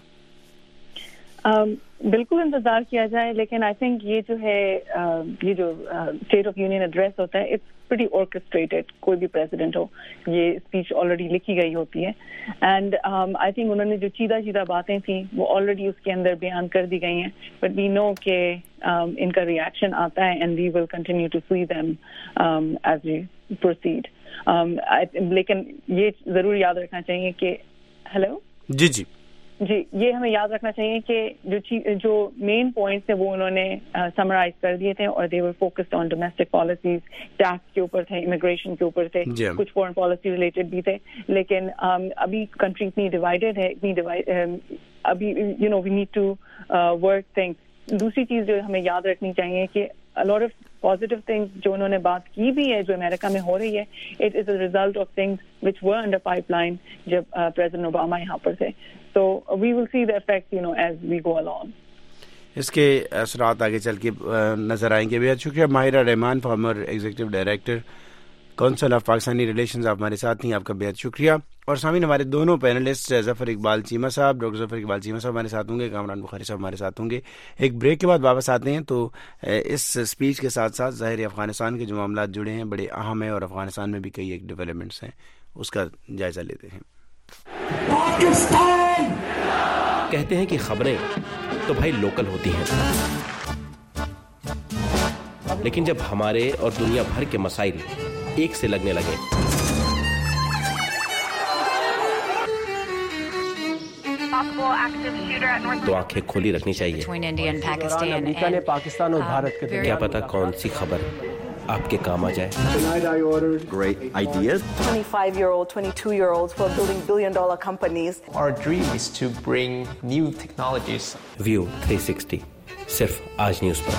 بالکل انتظار کیا جائے, لیکن آئی تھنک یہ جو ہے یہ جو اسٹیٹ آف یونین ایڈریس ہوتا ہے اٹس پریٹی آرکسٹریٹڈ. کوئی بھی پریزیڈنٹ ہو یہ اسپیچ آلریڈی لکھی گئی ہوتی ہے اینڈ آئی تھنک انہوں نے جو چیدہ باتیں تھیں وہ آلریڈی اس کے اندر بیان کر دی گئی ہیں, بٹ وی نو کہ ان کا ریئیکشن آتا ہے and we will continue to see them as we proceed. لیکن یہ ضرور یاد رکھنا چاہیے کہ
جی
یہ ہمیں یاد رکھنا چاہیے کہ جو مین پوائنٹس ہیں وہ انہوں نے سمرائز کر دیے تھے اور they were focused on domestic policies, tax کے اوپر تھے, امیگریشن کے اوپر تھے, کچھ فورن پالیسی ریلیٹڈ بھی تھے. لیکن ابھی کنٹری اتنی ڈیوائڈیڈ ہے, ابھی we need to work things. دوسری چیز جو ہمیں یاد رکھنی چاہیے کہ لاٹ آف پازیٹیو تھنگس جو انہوں نے بات کی بھی ہے جو امریکہ میں ہو رہی ہے, it is a result of things which were under pipeline جب پریزیڈنٹ اوباما یہاں پر تھے. So we will see the effect, as we go along.
اس کے اثرات آگے چل کے نظر آئیں گے. بہت شکریہ Mahira Rahman, former executive director council of Pakistani relations, آپ ہمارے ساتھ ہیں, آپ کا بہت شکریہ. اور سامعین ہمارے دونوں پینلسٹ ظفر اقبال چیمہ صاحب, ڈاکٹر ظفر اقبال چیمہ صاحب ہمارے ساتھ ہوں گے, کامران بخاری صاحب ہمارے ساتھ ہوں گے. ایک بریک کے بعد واپس آتے ہیں تو اس اسپیچ کے ساتھ ساتھ ظاہر افغانستان کے جو معاملات جڑے ہیں بڑے اہم ہیں اور افغانستان میں بھی کئی ایک ڈیولپمنٹس ہیں, اس کا جائزہ لیتے ہیں.
کہتے ہیں کہ خبریں تو بھائی لوکل ہوتی ہیں, لیکن جب ہمارے اور دنیا بھر کے مسائل ایک سے لگنے لگے تو آنکھیں کھولی رکھنی چاہیے.
امریکہ نے پاکستان اور بھارت کے
کیا پتا کون سی خبر आपके काम आ जाए।
Tonight I ordered
great ideas.
25-year-old, 22-year-olds who are building billion-dollar companies.
Our dream is to bring new technologies.
View 360 सिर्फ आज न्यूज़ पर।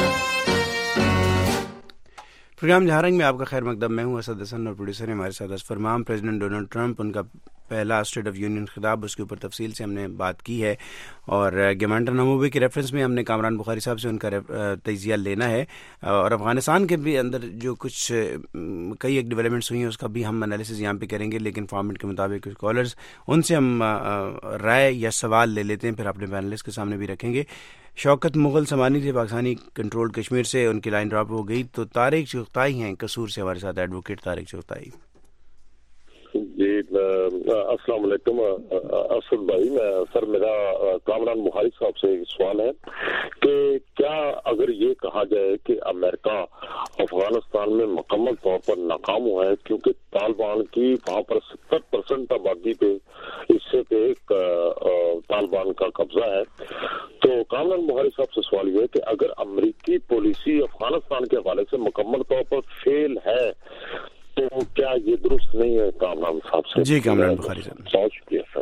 प्रोग्राम जहारंग में आपका खैर मकदम। मैं हूं असद हसन और प्रोड्यूसर हमारे साथ असफर इमाम। प्रेसिडेंट डोनाल्ड ट्रंप, उनका पहला स्टेट ऑफ यूनियन खिताब, उसके ऊपर तफसील से हमने बात की है और गवांटानामो के रेफरेंस में हमने कामरान बुखारी साहब से उनका तजिया लेना है और अफगानिस्तान के भी अंदर जो कुछ कई एक डेवलपमेंट्स हुई हैं उसका भी हम एनालिसिस यहाँ पे करेंगे। लेकिन फॉर्मेट के मुताबिक कुछ कॉलर्स, उनसे हम राय या सवाल ले लेते हैं, फिर अपने पैनलिस्ट के सामने भी रखेंगे। शौकत मुगल समानी थे पाकिस्तानी कंट्रोल कश्मीर से, उनकी लाइन ड्रॉप हो गई। तो तारिक चुगताई हैं कसूर से हमारे साथ, एडवोकेट तारिक चुगताई।
जी अस्सलाम वालेकुम असद भाई। सर मेरा कामरान बुखारी साहब से एक सवाल है कि क्या अगर ये कहा जाए कि अमेरिका अफगानिस्तान में मुकम्मल तौर पर नाकाम हुआ है क्योंकि तालिबान की वहाँ पर 70% आबादी पे हिस्से पे तालिबान का कब्जा है, तो कामरान बुखारी साहब से सवाल ये है कि अगर अमेरिकी पॉलिसी अफगानिस्तान के हवाले से मुकम्मल तौर पर फेल है तो क्या ये दुरुस्त नहीं है? कामरान साहब से।
जी कामरान बुखारी साहब,
बहुत शुक्रिया सर।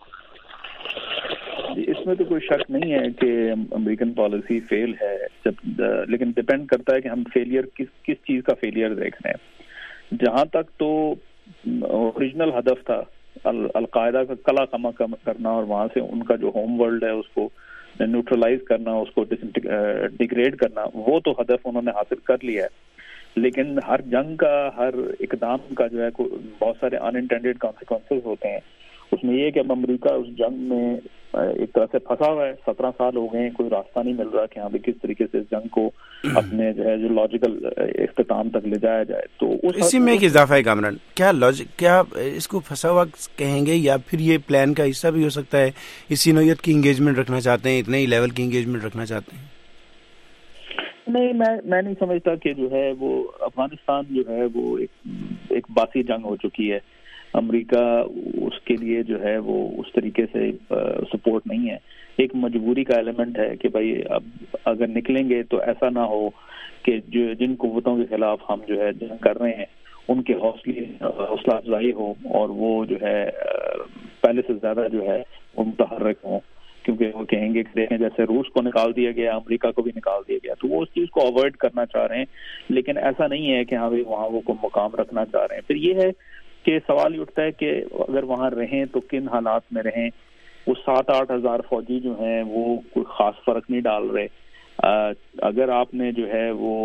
इसमें तो कोई शक नहीं है कि अमेरिकन पॉलिसी फेल है, लेकिन डिपेंड करता है कि हम फेलियर किस चीज का फेलियर देख रहे हैं। जहां तक तो ओरिजिनल हदफ था अल-कायदा का कला कमा करना और वहां से उनका जो होम वर्ल्ड है उसको न्यूट्रलाइज करना, उसको डिग्रेड करना, वो तो हदफ उन्होंने हासिल कर लिया है। लेकिन हर जंग का, हर इकदाम का जो है बहुत सारे अनइंटेंडेड कॉन्सिक्वेंसेस होते हैं। उसमें ये है कि अब अमेरिका उस जंग में एक तरह से फंसा हुआ है। 17 साल हो गए, कोई रास्ता नहीं मिल रहा कि हाँ भी किस तरीके से इस जंग को अपने जो है जो लॉजिकल इख्तिताम तक ले जाया जाए। तो
इसी में एक इजाफा है कामरान, क्या इसको फंसा हुआ कहेंगे या फिर ये प्लान का हिस्सा भी हो सकता है? इसी नौयत की इंगेजमेंट रखना चाहते हैं, इतने ही लेवल की इंगेजमेंट रखना चाहते हैं?
नहीं, मैं नहीं समझता कि जो है वो अफगानिस्तान जो है वो एक बासी जंग हो चुकी है। अमेरिका उसके लिए जो है वो उस तरीके से सपोर्ट नहीं है। एक मजबूरी का एलिमेंट है कि भाई अब अगर निकलेंगे तो ऐसा ना हो कि जो जिन कुव्वतों के खिलाफ हम जो है जंग कर रहे हैं उनके हौसला अफजाई हो और वो जो है पहले से ज्यादा जो है वो मुतहर्रिक हों, क्योंकि वो कहेंगे कि देखें जैसे रूस को निकाल दिया गया, अमेरिका को भी निकाल दिया गया, तो वो उस चीज को अवॉइड करना चाह रहे हैं। लेकिन ऐसा नहीं है कि हाँ भाई वहाँ वो को मुकाम रखना चाह रहे हैं। फिर ये है कि सवाल उठता है कि अगर वहाँ रहें तो किन हालात में रहें। वो 7-8 हज़ार फौजी जो हैं वो कोई खास फर्क नहीं डाल रहे। अगर आपने जो है वो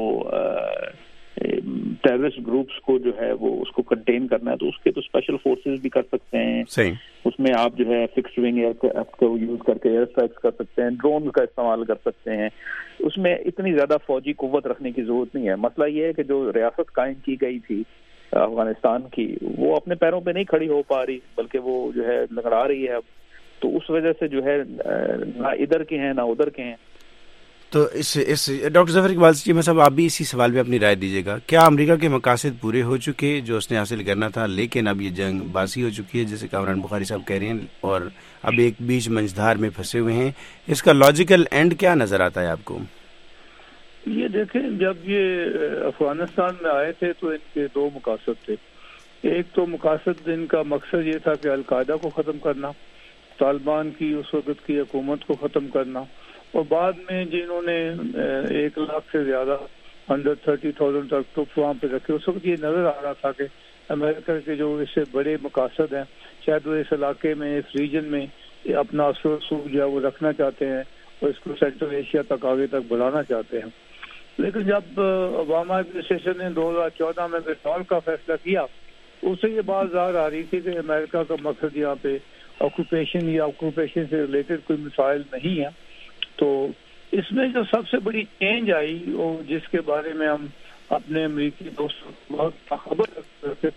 टेररिस्ट ग्रुप्स को जो है वो उसको कंटेन करना है तो उसके तो स्पेशल फोर्सेस भी कर सकते हैं।
सही।
उसमें आप जो है फिक्स्ड विंग एयरक्राफ्ट को यूज करके एयर स्ट्राइक्स कर सकते हैं, ड्रोन का इस्तेमाल कर सकते हैं। उसमें इतनी ज्यादा फौजी कुव्वत रखने की जरूरत नहीं है। मसला ये है कि जो रियासत कायम की गई थी अफगानिस्तान की, वो अपने पैरों पे नहीं खड़ी हो पा रही, बल्कि वो जो है लंगड़ा रही है अब। तो उस वजह से जो है ना इधर के हैं ना उधर के हैं।
तो इस डॉक्टर जफर इकबाल चीमा साहब, आप भी इसी सवाल पे अपनी राय दीजिएगा। क्या अमेरिका के मकासद पूरे हो चुके जो उसने हासिल करना था, लेकिन अब ये जंग बासी हो चुकी है जैसे कामरान बुखारी साहब कह रहे हैं, और अब एक बीच मंझधार में फंसे हुए हैं? इसका लॉजिकल एंड क्या नजर आता है आपको?
ये देखें, जब ये अफगानिस्तान में आए थे तो इनके 2 मकासद थे। एक तो मकासद इनका मकसद ये था कि अल-कायदा को ख़त्म करना, तालिबान की उस वक्त की हुकूमत को ख़त्म करना, और बाद में जिन्होंने 1 लाख से ज्यादा 130,000 तक ट्रुप्स वहाँ पे रखे, उस वक्त ये नजर आ रहा था कि अमेरिका के जो इससे बड़े मकासद हैं शायद वो इस इलाके में, इस रीजन में अपना असर जो है वो रखना चाहते हैं और इसको सेंट्रल एशिया तक आगे तक बढ़ाना चाहते हैं। लेकिन जब ओबामा एडमिनिस्ट्रेशन ने 2014 में विड्रॉल का फैसला किया, उससे ये बात ज़ाहिर आ रही थी कि अमेरिका का मकसद यहाँ पे ऑक्यूपेशन या ऑक्यूपेशन से रिलेटेड कोई मिसाइल नहीं है। तो इसमें जो सबसे बड़ी चेंज आई और जिसके बारे में हम अपने अमेरिकी दोस्तों को बहुत खबर रखते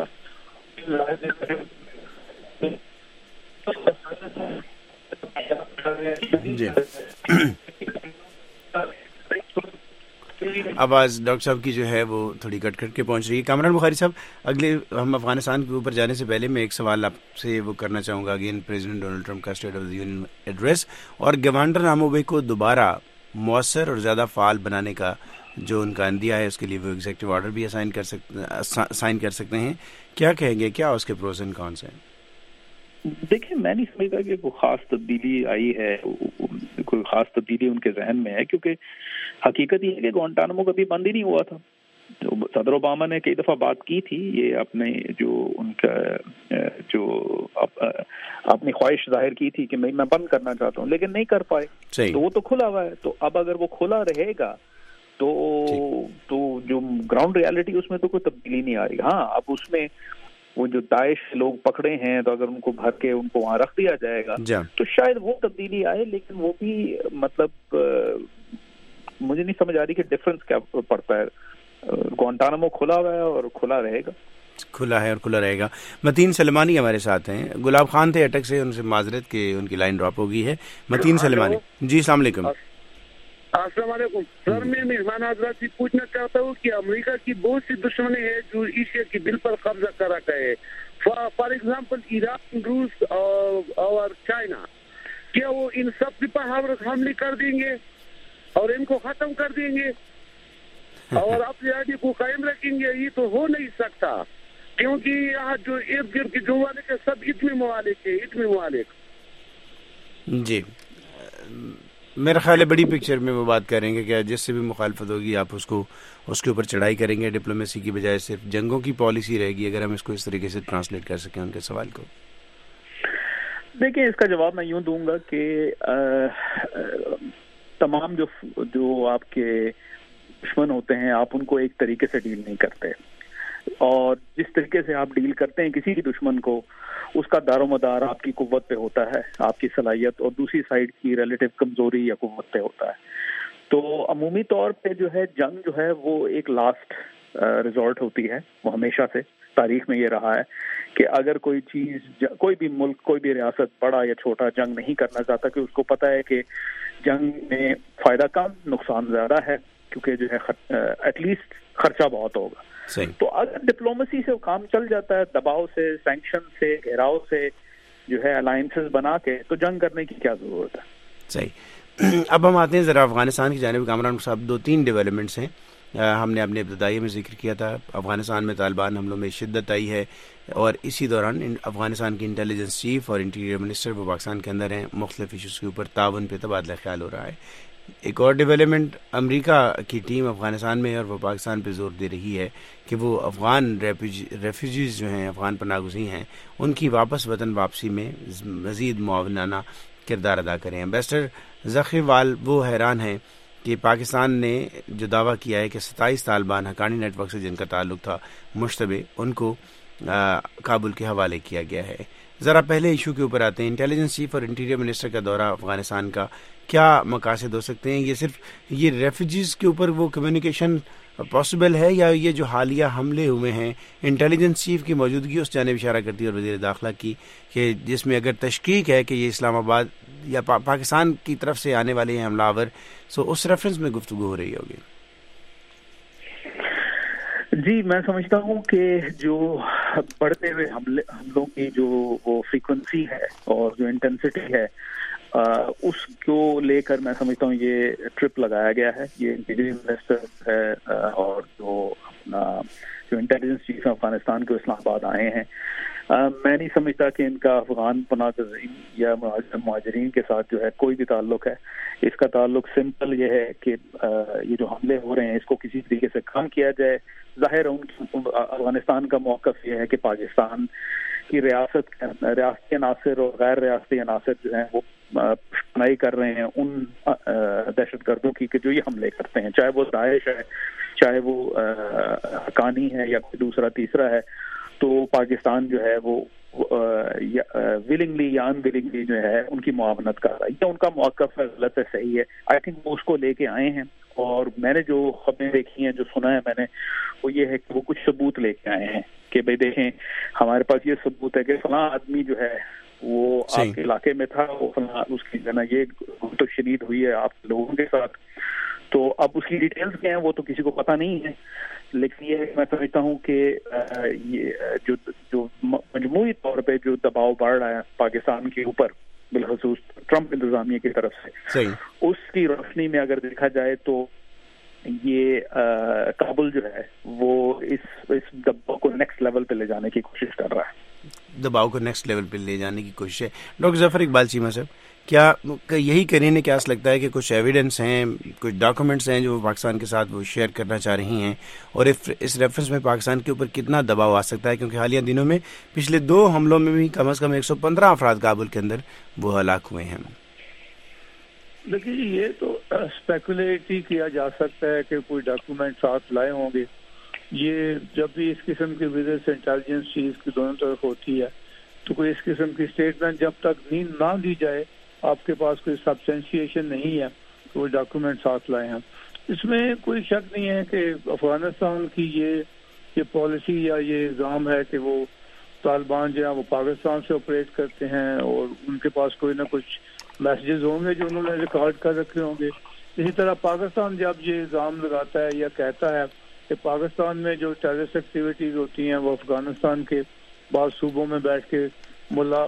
आवाज़ डॉक्टर साहब की जो है वो थोड़ी कट कट के पहुंच रही है। कामरान बुखारी साहब, अगले हम अफगानिस्तान के ऊपर जाने से पहले मैं एक सवाल आपसे वो करना चाहूँगा। अगेन प्रेसिडेंट डोनाल्ड ट्रंप का State of the Union address और गवांटानामो को दोबारा मौसर और ज़्यादा फाल बनाने का جو ان کا اندیا ہے اس کے لیے وہ ایگزیکٹو آرڈر بھی سائن کر سکتے ہیں. کیا کہیں گے, کیا اس کے پروز اینڈ کونس ہیں؟
دیکھیں میں نہیں سمجھتا کہ کوئی خاص تبدیلی آئی ہے, کوئی خاص تبدیلی ان کے ذہن میں ہے, کیونکہ حقیقت یہ ہے کہ گوانٹانامو کبھی بند ہی نہیں ہوا تھا. صدر اوباما نے کئی دفعہ بات کی تھی, یہ اپنے جو ان کا جو اپنی خواہش ظاہر کی تھی کہ میں بند کرنا چاہتا ہوں, لیکن نہیں کر پائے. تو وہ تو کھلا ہوا ہے, تو اب اگر وہ کھلا رہے گا تو جو گراؤنڈ ریالٹی اس میں تو کوئی تبدیلی نہیں آئے گی. ہاں اب اس میں وہ جو داعش لوگ پکڑے ہیں تو اگر ان کو بھر کے ان کو وہاں رکھ دیا جائے گا تو شاید وہ تبدیلی آئے, لیکن وہ بھی مطلب مجھے نہیں سمجھ آ رہی کہ ڈفرنس کیا پڑتا ہے. گوانٹانامو کھلا ہوا ہے اور کھلا رہے گا,
کھلا ہے اور کھلا رہے گا. متین سلیمانی ہمارے ساتھ ہیں. گلاب خان تھے اٹک سے, ان سے معذرت کہ ان کی لائن ڈراپ ہو گئی ہے. متین سلیمانی جی السلام علیکم.
السلام علیکم سر, میں مہمان حضرات سے پوچھنا چاہتا ہوں کہ امریکہ کی بہت سی دشمنی ہے جو ایشیا کی بل پر قبضہ کرا گئے, فار ایگزامپل ایران, روس اور چائنا. کیا وہ ان سب پر حملے کر دیں گے اور ان کو ختم کر دیں گے اور اپنی آزادی کو قائم رکھیں گے؟ یہ تو ہو نہیں سکتا, کیونکہ یہاں جو ارد گرد کے جو ممالک ہے سب اتنے ممالک.
جی میرا خیال ہے بڑی پکچر میں وہ بات کریں گے کہ جس سے بھی مخالفت ہوگی آپ اس کے اوپر چڑھائی کریں گے. ڈپلومیسی کی بجائے صرف جنگوں کی پالیسی رہے گی, اگر ہم اس کو اس طریقے سے ٹرانسلیٹ کر سکیں ان کے سوال کو.
دیکھیں اس کا جواب میں یوں دوں گا کہ تمام جو آپ کے دشمن ہوتے ہیں آپ ان کو ایک طریقے سے ڈیل نہیں کرتے, اور جس طریقے سے آپ ڈیل کرتے ہیں کسی بھی دشمن کو اس کا دار و مدار آپ کی قوت پہ ہوتا ہے, آپ کی صلاحیت, اور دوسری سائڈ کی ریلیٹو کمزوری یا قوت پہ ہوتا ہے. تو عمومی طور پہ جو ہے جنگ جو ہے وہ ایک لاسٹ ریزورٹ ہوتی ہے. وہ ہمیشہ سے تاریخ میں یہ رہا ہے کہ اگر کوئی چیز, کوئی بھی ملک, کوئی بھی ریاست بڑا یا چھوٹا جنگ نہیں کرنا چاہتا, کہ اس کو پتہ ہے کہ جنگ میں فائدہ کم نقصان زیادہ ہے, کیونکہ جو ہے ایٹ لیسٹ خرچہ بہت ہوگا. تو اگر ڈپلومیسی سے کام چل جاتا ہے, دباؤ سے, سینکشن سے, گھیراؤ سے, جو ہے الائنسز بنا کے, تو جنگ کرنے کی کیا ضرورت ہے.
صحیح. اب ہم آتے ہیں ذرا افغانستان کی جانب. کامران صاحب 2-3 ڈیولپمنٹس ہیں, ہم نے اپنے ابتدائی میں ذکر کیا تھا. افغانستان میں طالبان حملوں میں شدت آئی ہے, اور اسی دوران افغانستان کی انٹیلیجنس چیف اور انٹیریئر منسٹر وہ پاکستان کے اندر ہیں. مختلف ایشوز کے اوپر تعاون پہ تبادلہ خیال ہو رہا ہے. ایک اور ڈیولپمنٹ, امریکہ کی ٹیم افغانستان میں ہے اور وہ پاکستان پہ زور دے رہی ہے کہ وہ افغان ریفیوجیز جو ہیں, افغان پناہ گزین ہیں, ان کی واپس وطن واپسی میں مزید معاونانہ کردار ادا کریں. ایمبیسڈر ذخیر وال وہ حیران ہیں کہ پاکستان نے جو دعویٰ کیا ہے کہ 27 طالبان حقانی نیٹ ورک سے جن کا تعلق تھا مشتبہ, ان کو کابل کے حوالے کیا گیا ہے. ذرا پہلے ایشو کے اوپر آتے ہیں. انٹیلیجنس چیف اور انٹیریئر منسٹر کا دورہ افغانستان کا کیا مقاصد ہو سکتے ہیں؟ یہ صرف یہ ریفیوجیز کے اوپر وہ کمیونیکیشن پاسبل ہے, یا یہ جو حالیہ حملے ہوئے ہیں انٹیلیجنس چیف کی موجودگی اس جانب اشارہ کرتی ہے, اور وزیر داخلہ کی, کہ جس میں اگر تشکیک ہے کہ یہ اسلام آباد یا پاکستان کی طرف سے آنے والے ہیں حملہ آور, سو اس ریفرنس میں گفتگو ہو رہی ہوگی.
جی میں سمجھتا ہوں کہ جو بڑھتے ہوئے حملوں کی جو وہ فریکوینسی ہے اور جو انٹینسٹی ہے, اس کو لے کر میں سمجھتا ہوں یہ ٹرپ لگایا گیا ہے. یہ انٹیریئر منسٹر ہے اور جو انٹیلیجنس چیف افغانستان کے اسلام آباد آئے ہیں. میں نہیں سمجھتا کہ ان کا افغان پناہ گزین یا مہاجرین کے ساتھ جو ہے کوئی بھی تعلق ہے. اس کا تعلق سمپل یہ ہے کہ یہ جو حملے ہو رہے ہیں اس کو کسی طریقے سے کم کیا جائے. ظاہر افغانستان کا موقف یہ ہے کہ پاکستان کی ریاستی عناصر اور غیر ریاستی عناصر جو ہیں وہ پناہی کر رہے ہیں ان دہشت گردوں کی کہ جو یہ حملے کرتے ہیں, چاہے وہ داعش ہے, چاہے وہ حقانی ہے یا کوئی دوسرا تیسرا ہے. تو پاکستان جو ہے وہ ولنگلی یا ان ولنگلی جو ہے ان کی معاونت کر رہا ہے. یہ ان کا موقف ہے, غلط ہے, صحیح ہے. آئی تھنک وہ اس کو لے کے آئے ہیں, اور میں نے جو خبریں دیکھی ہیں, جو سنا ہے میں نے, وہ یہ ہے کہ وہ کچھ ثبوت لے کے آئے ہیں کہ بھئی دیکھیں ہمارے پاس یہ ثبوت ہے کہ فلاں آدمی جو ہے وہ آپ کے علاقے میں تھا, وہ فلاں اس کی یہ تو شدید ہوئی ہے آپ لوگوں کے ساتھ. تو اب اس کی ڈیٹیلز کیا ہیں وہ تو کسی کو پتہ نہیں ہے, لیکن یہ میں سمجھتا ہوں کہ یہ جو مجموعی طور پہ جو دباؤ بڑھ رہا ہے پاکستان کے اوپر بالخصوص ٹرمپ انتظامیہ کی طرف سے, اس کی روشنی میں اگر دیکھا جائے تو یہ کابل جو ہے وہ اس دباؤ کو نیکسٹ لیول پہ لے جانے کی کوشش کر رہا ہے.
دباؤ کو نیکسٹ لیول پہ لے جانے کی کوشش ہے. ڈاکٹر ظفر اقبال چیمہ صاحب، کیا یہی کرنے کیا لگتا ہے کہ کچھ ایویڈنس ہیں، کچھ ڈاکومنٹس ہیں جو پاکستان کے ساتھ وہ شیئر کرنا چاہ رہی ہیں، اور اس ریفرنس میں پاکستان کے اوپر کتنا دباؤ آ سکتا ہے؟ کیونکہ حالیہ دنوں میں پچھلے 2 حملوں میں بھی کم از کم 115 افراد کابل کے اندر وہ ہلاک ہوئے ہیں.
دیکھیے یہ تو اسپیکولیٹ ہی کیا جا سکتا ہے کہ کوئی ڈاکومنٹ ساتھ لائے ہوں گے. یہ جب بھی اس قسم کی وزٹس انٹیلیجنس چیز کی دونوں طرف ہوتی ہے تو کوئی اس قسم کی اسٹیٹمنٹ جب تک نہ دی جائے، آپ کے پاس کوئی سبسٹینشیشن نہیں ہے کہ وہ ڈاکومنٹ ساتھ لائے ہیں. اس میں کوئی شک نہیں ہے کہ افغانستان کی یہ پالیسی یا یہ الزام ہے کہ وہ طالبان جو ہے وہ پاکستان سے آپریٹ کرتے ہیں اور ان کے پاس کوئی نہ کچھ میسیجز ہوں گے جو انہوں نے ریکارڈ کر رکھے ہوں گے. اسی طرح پاکستان جب یہ الزام لگاتا ہے یا کہتا ہے کہ پاکستان میں جو ٹیررسٹ ایکٹیویٹیز ہوتی ہیں وہ افغانستان کے بعض صوبوں میں بیٹھ کے ملا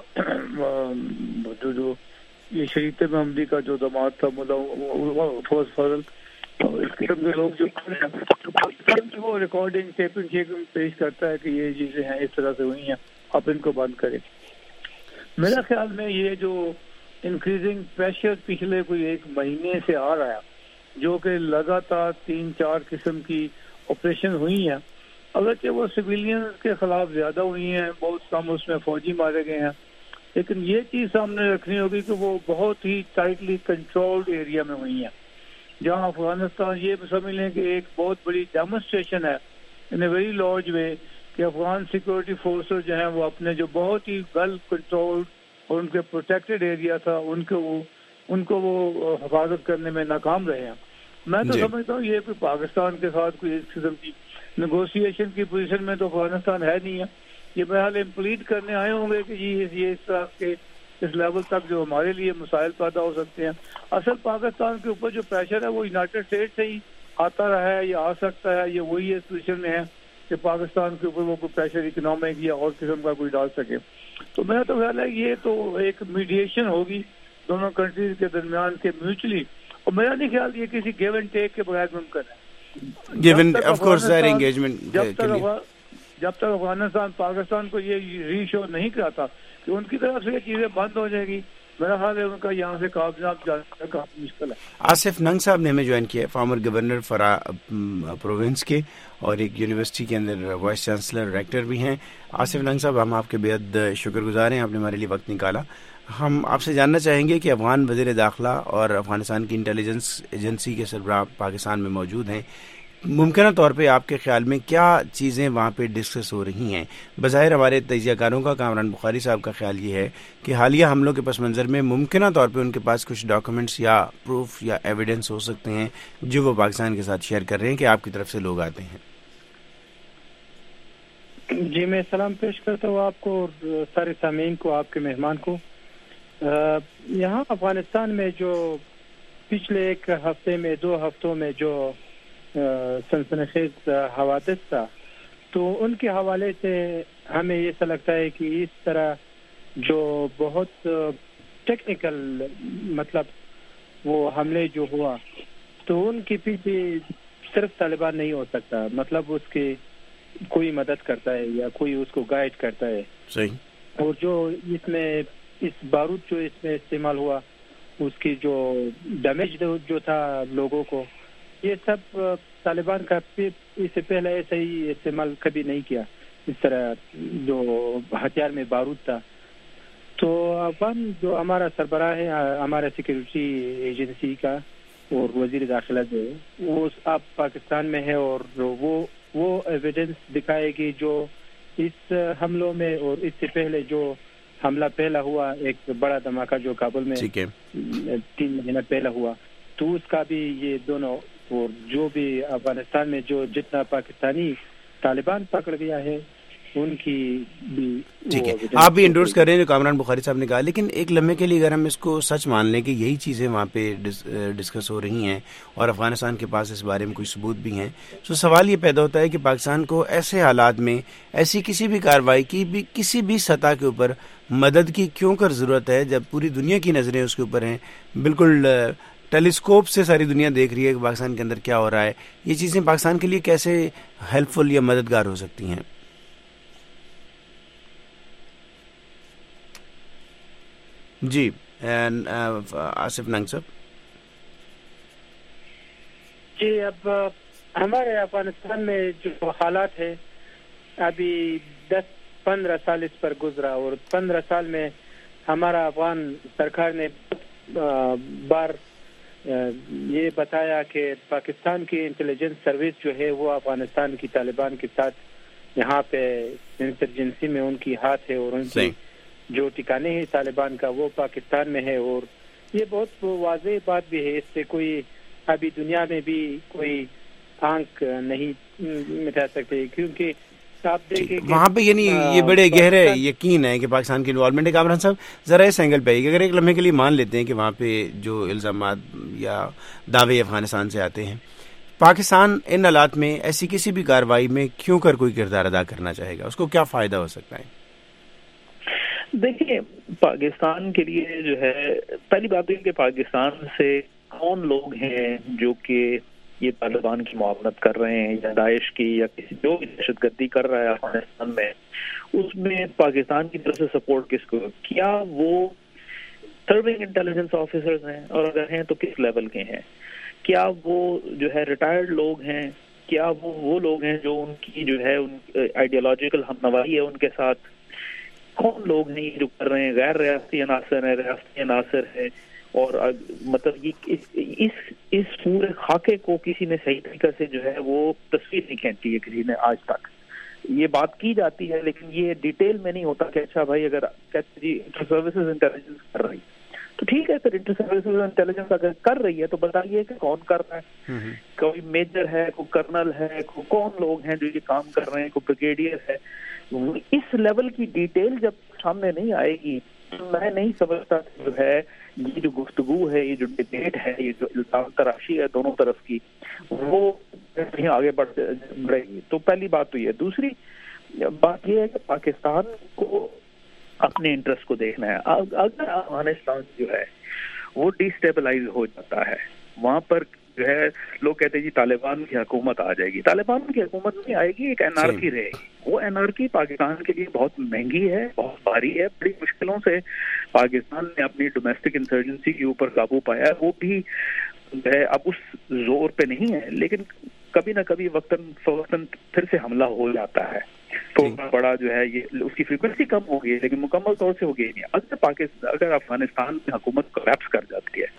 جو یہ شریعت محمدی کا جو داماد تھا ملا فضل، اس قسم کے لوگ جو وہ ریکارڈنگ ٹیپنگ پیش کرتا ہے کہ یہ چیزیں ہیں اس طرح سے ہوئی ہیں، آپ ان کو بند کریں. میرا خیال میں یہ جو انکریزنگ پریشر پچھلے کوئی 1 مہینے سے آ رہا ہے، جو کہ لگاتار 3-4 قسم کی آپریشن ہوئی ہیں، اگرچہ وہ سویلینز کے خلاف زیادہ ہوئی ہیں، بہت کم اس میں فوجی مارے گئے ہیں، لیکن یہ چیز سامنے رکھنی ہوگی کہ وہ بہت ہی ٹائٹلی کنٹرولڈ ایریا میں ہوئی ہیں، جہاں افغانستان یہ سمجھ لیں کہ ایک بہت بڑی ڈیمونسٹریشن ہے ان اے ویری لارج وے کہ افغان سیکورٹی فورسز جو ہیں وہ اپنے جو بہت ہی ویل کنٹرولڈ اور ان کے پروٹیکٹڈ ایریا تھا ان کو وہ حفاظت کرنے میں ناکام رہے ہیں. میں تو سمجھتا ہوں یہ کوئی پاکستان کے ساتھ کوئی اس قسم کی نیگوسیشن کی پوزیشن میں تو افغانستان ہے نہیں ہے. یہ بہرحال امپلیڈ کرنے آئے ہوں گے کہ یہ اس طرح کے اس لیول تک جو ہمارے لیے مسائل پیدا ہو سکتے ہیں. اصل پاکستان کے اوپر جو پریشر ہے وہ یونائٹڈ اسٹیٹ سے ہی آتا رہا ہے یا آ سکتا ہے، یہ وہی اس پوزیشن میں ہے کہ پاکستان کے اوپر وہ کوئی پریشر اکنامک یا اور قسم کا کوئی ڈال سکے. تو میرا تو خیال ہے یہ تو ایک میڈیشن ہوگی دونوں کنٹریز کے درمیان کے میوچلی، اور میرا نہیں خیال یہ کسی گیو اینڈ ٹیک کے بغیر ممکن ہے. جب تک افغانستان پاکستان کو یہ ری شو نہیں کراتا کہ ان کی طرف سے یہ چیزیں بند ہو جائیں گی، میرا خیال ہے ان کا یہاں سے کامیاب جانا کافی مشکل ہے.
آصف ننگ صاحب نے ہمیں جوائن کیا، فارمر گورنر فرا پروونس کے اور ایک یونیورسٹی کے اندر وائس چانسلر ریکٹر بھی ہیں. آصف ننگ صاحب، ہم آپ کے بے حد شکر گزار ہیں، آپ نے ہمارے لیے وقت نکالا. ہم آپ سے جاننا چاہیں گے کہ افغان وزیر داخلہ اور افغانستان کی انٹیلیجنس ایجنسی کے سربراہ پاکستان میں موجود ہیں، ممکنہ طور پہ آپ کے خیال میں کیا چیزیں وہاں پہ ڈسکس ہو رہی ہیں؟ بظاہر ہمارے تجزیہ کاروں کا کامران بخاری صاحب کا خیال یہ ہے کہ حالیہ حملوں کے پس منظر میں ممکنہ طور پہ ان کے پاس کچھ ڈاکومنٹس یا پروف یا ایویڈنس ہو سکتے ہیں جو وہ پاکستان کے ساتھ شیئر کر رہے ہیں کہ آپ کی طرف سے لوگ آتے ہیں.
جی میں سلام پیش کرتا ہوں آپ کو اور سارے سامعین کو، آپ کے مہمان کو. یہاں افغانستان میں جو پچھلے 1 ہفتے میں 2 ہفتوں میں جو سنسنی حوادث تھا، تو ان کے حوالے سے ہمیں یہ سا لگتا ہے کہ اس طرح جو بہت ٹیکنیکل مطلب وہ حملے جو ہوا تو ان کے پیچھے صرف طالبان نہیں ہو سکتا، مطلب اس کے کوئی مدد کرتا ہے یا کوئی اس کو گائیڈ کرتا ہے.
صحیح.
اور جو اس میں اس بارود جو اس میں استعمال ہوا، اس کی جو ڈیمیج جو تھا لوگوں کو، یہ سب طالبان کا اس سے پہلے ایسا ہی استعمال کبھی نہیں کیا، اس طرح جو ہتھیار میں بارود تھا. تو افغان جو ہمارا سربراہ ہے ہمارا سیکورٹی ایجنسی کا اور وزیر داخلہ جو ہے وہ اب پاکستان میں ہے، اور وہ ایویڈنس دکھائے گی جو اس حملوں میں اور اس سے پہلے جو حملہ پہلا ہوا، ایک بڑا دھماکہ جو کابل میں 3 مہینہ پہلا ہوا، تو اس کا بھی یہ دونوں اور جو بھی افغانستان میں جو جتنا پاکستانی طالبان پکڑ گیا ہے ان کی بھی.
ٹھیک ہے، آپ بھی انڈورس کر رہے ہیں جو کامران بخاری صاحب نے کہا، لیکن ایک لمحے کے لیے اگر ہم اس کو سچ مان لیں کہ یہی چیزیں وہاں پہ ڈسکس ہو رہی ہیں اور افغانستان کے پاس اس بارے میں کوئی ثبوت بھی ہیں، تو سوال یہ پیدا ہوتا ہے کہ پاکستان کو ایسے حالات میں ایسی کسی بھی کارروائی کی بھی کسی بھی سطح کے اوپر مدد کی کیوں کر ضرورت ہے جب پوری دنیا کی نظریں اس کے اوپر ہیں؟ بالکل टेलीस्कोप से सारी दुनिया देख रही है कि पाकिस्तान के अंदर क्या हो रहा है, ये चीज़ें पाकिस्तान के लिए कैसे हेल्पफुल या मददगार हो सकती हैं? जी आसिफ नंग साहब।
जी, अब हमारे अफगानिस्तान में जो हालात है, अभी 10-15 साल इस पर गुजरा और 15 साल में हमारा अफगान सरकार ने बार ये बताया कि पाकिस्तान की इंटेलिजेंस सर्विस जो है वो अफगानिस्तान की तालिबान के साथ यहाँ पे इंसर्जेंसी में उनकी हाथ है और उनकी जो ठिकाने हैं तालिबान का वो पाकिस्तान में है। और ये बहुत वाज़ेह बात भी है, इससे कोई अभी दुनिया में भी कोई आंख नहीं मिटा सकते, क्योंकि आप देखें
वहाँ पे यानी ये बड़े गहरे यकीन है कि पाकिस्तान की इन्वॉल्वमेंट है। कामरान साहब ज़रा इस एंगल पे अगर एक लम्हे के लिए मान लेते हैं कि वहाँ पे जो इल्ज़ामात या दावे अफगानिस्तान से आते हैं, पाकिस्तान इन हालात में ऐसी किसी भी कार्रवाई में क्यों कर कोई किरदार अदा करना चाहेगा, उसको क्या फ़ायदा हो सकता है?
देखिए, पाकिस्तान के लिए जो है पहली बात तो ये कि पाकिस्तान से कौन लोग हैं जो कि ये तालिबान की मुआवनत कर रहे हैं या दाइश की या किसी जो भी दहशतगर्दी कर रहा है अफगानिस्तान में, उसमें पाकिस्तान की तरफ से सपोर्ट किसको, क्या वो सर्विंग इंटेलिजेंस ऑफिसर्स हैं, और अगर हैं तो किस लेवल के हैं, क्या वो जो है रिटायर्ड लोग हैं, क्या वो लोग हैं जो उनकी जो है आइडियोलॉजिकल हमनवाई है उनके साथ, कौन लोग हैं ये जो कर रहे हैं, गैर रियासती अनासर है, रियासती अनासर है, और मतलब ये इस पूरे खाके को किसी ने सही तरीके से जो है वो तस्वीर नहीं खींची है किसी ने आज तक। ये बात की जाती है लेकिन ये डिटेल में नहीं होता कि अच्छा भाई अगर कहते जी इंटर सर्विसेज इंटेलिजेंस कर रही तो ठीक है, फिर इंटर सर्विसेज इंटेलिजेंस अगर कर रही है तो बताइए कि कौन कर रहा है, कोई मेजर है, कोई कर्नल है, कौन लोग हैं जो ये काम कर रहे हैं, कोई ब्रिगेडियर है। इस लेवल की डिटेल जब सामने नहीं आएगी तो मैं नहीं समझता जो है ये जो गुफ्तगू है, ये जो डिबेट है, ये जो इल्जाम तराशी है दोनों तरफ की, वो कहीं आगे बढ़ेगी। तो पहली बात तो ये। दूसरी बात ये है कि पाकिस्तान को अपने इंटरेस्ट को देखना है। अगर अफगानिस्तान जो है वो डिस्टेबलाइज हो जाता है, वहां पर जो है लोग कहते हैं जी तालिबान की हुकूमत आ जाएगी, तालिबान की हुकूमत नहीं आएगी, एक एनआरकी रहेगी। वो एनआरकी पाकिस्तान के लिए बहुत महंगी है, बहुत भारी है, बड़ी मुश्किलों से पाकिस्तान ने अपनी डोमेस्टिक इंसर्जेंसी के ऊपर काबू पाया है। वो भी है अब उस जोर पे नहीं है, लेकिन कभी ना कभी वक्तन फिर से हमला हो जाता है। तो बड़ा जो है ये उसकी फ्रीक्वेंसी कम हो गई है लेकिन मुकम्मल तौर से हो गई नहीं। अगर अफगानिस्तान में हुकूमत कोलैप्स कर जाती है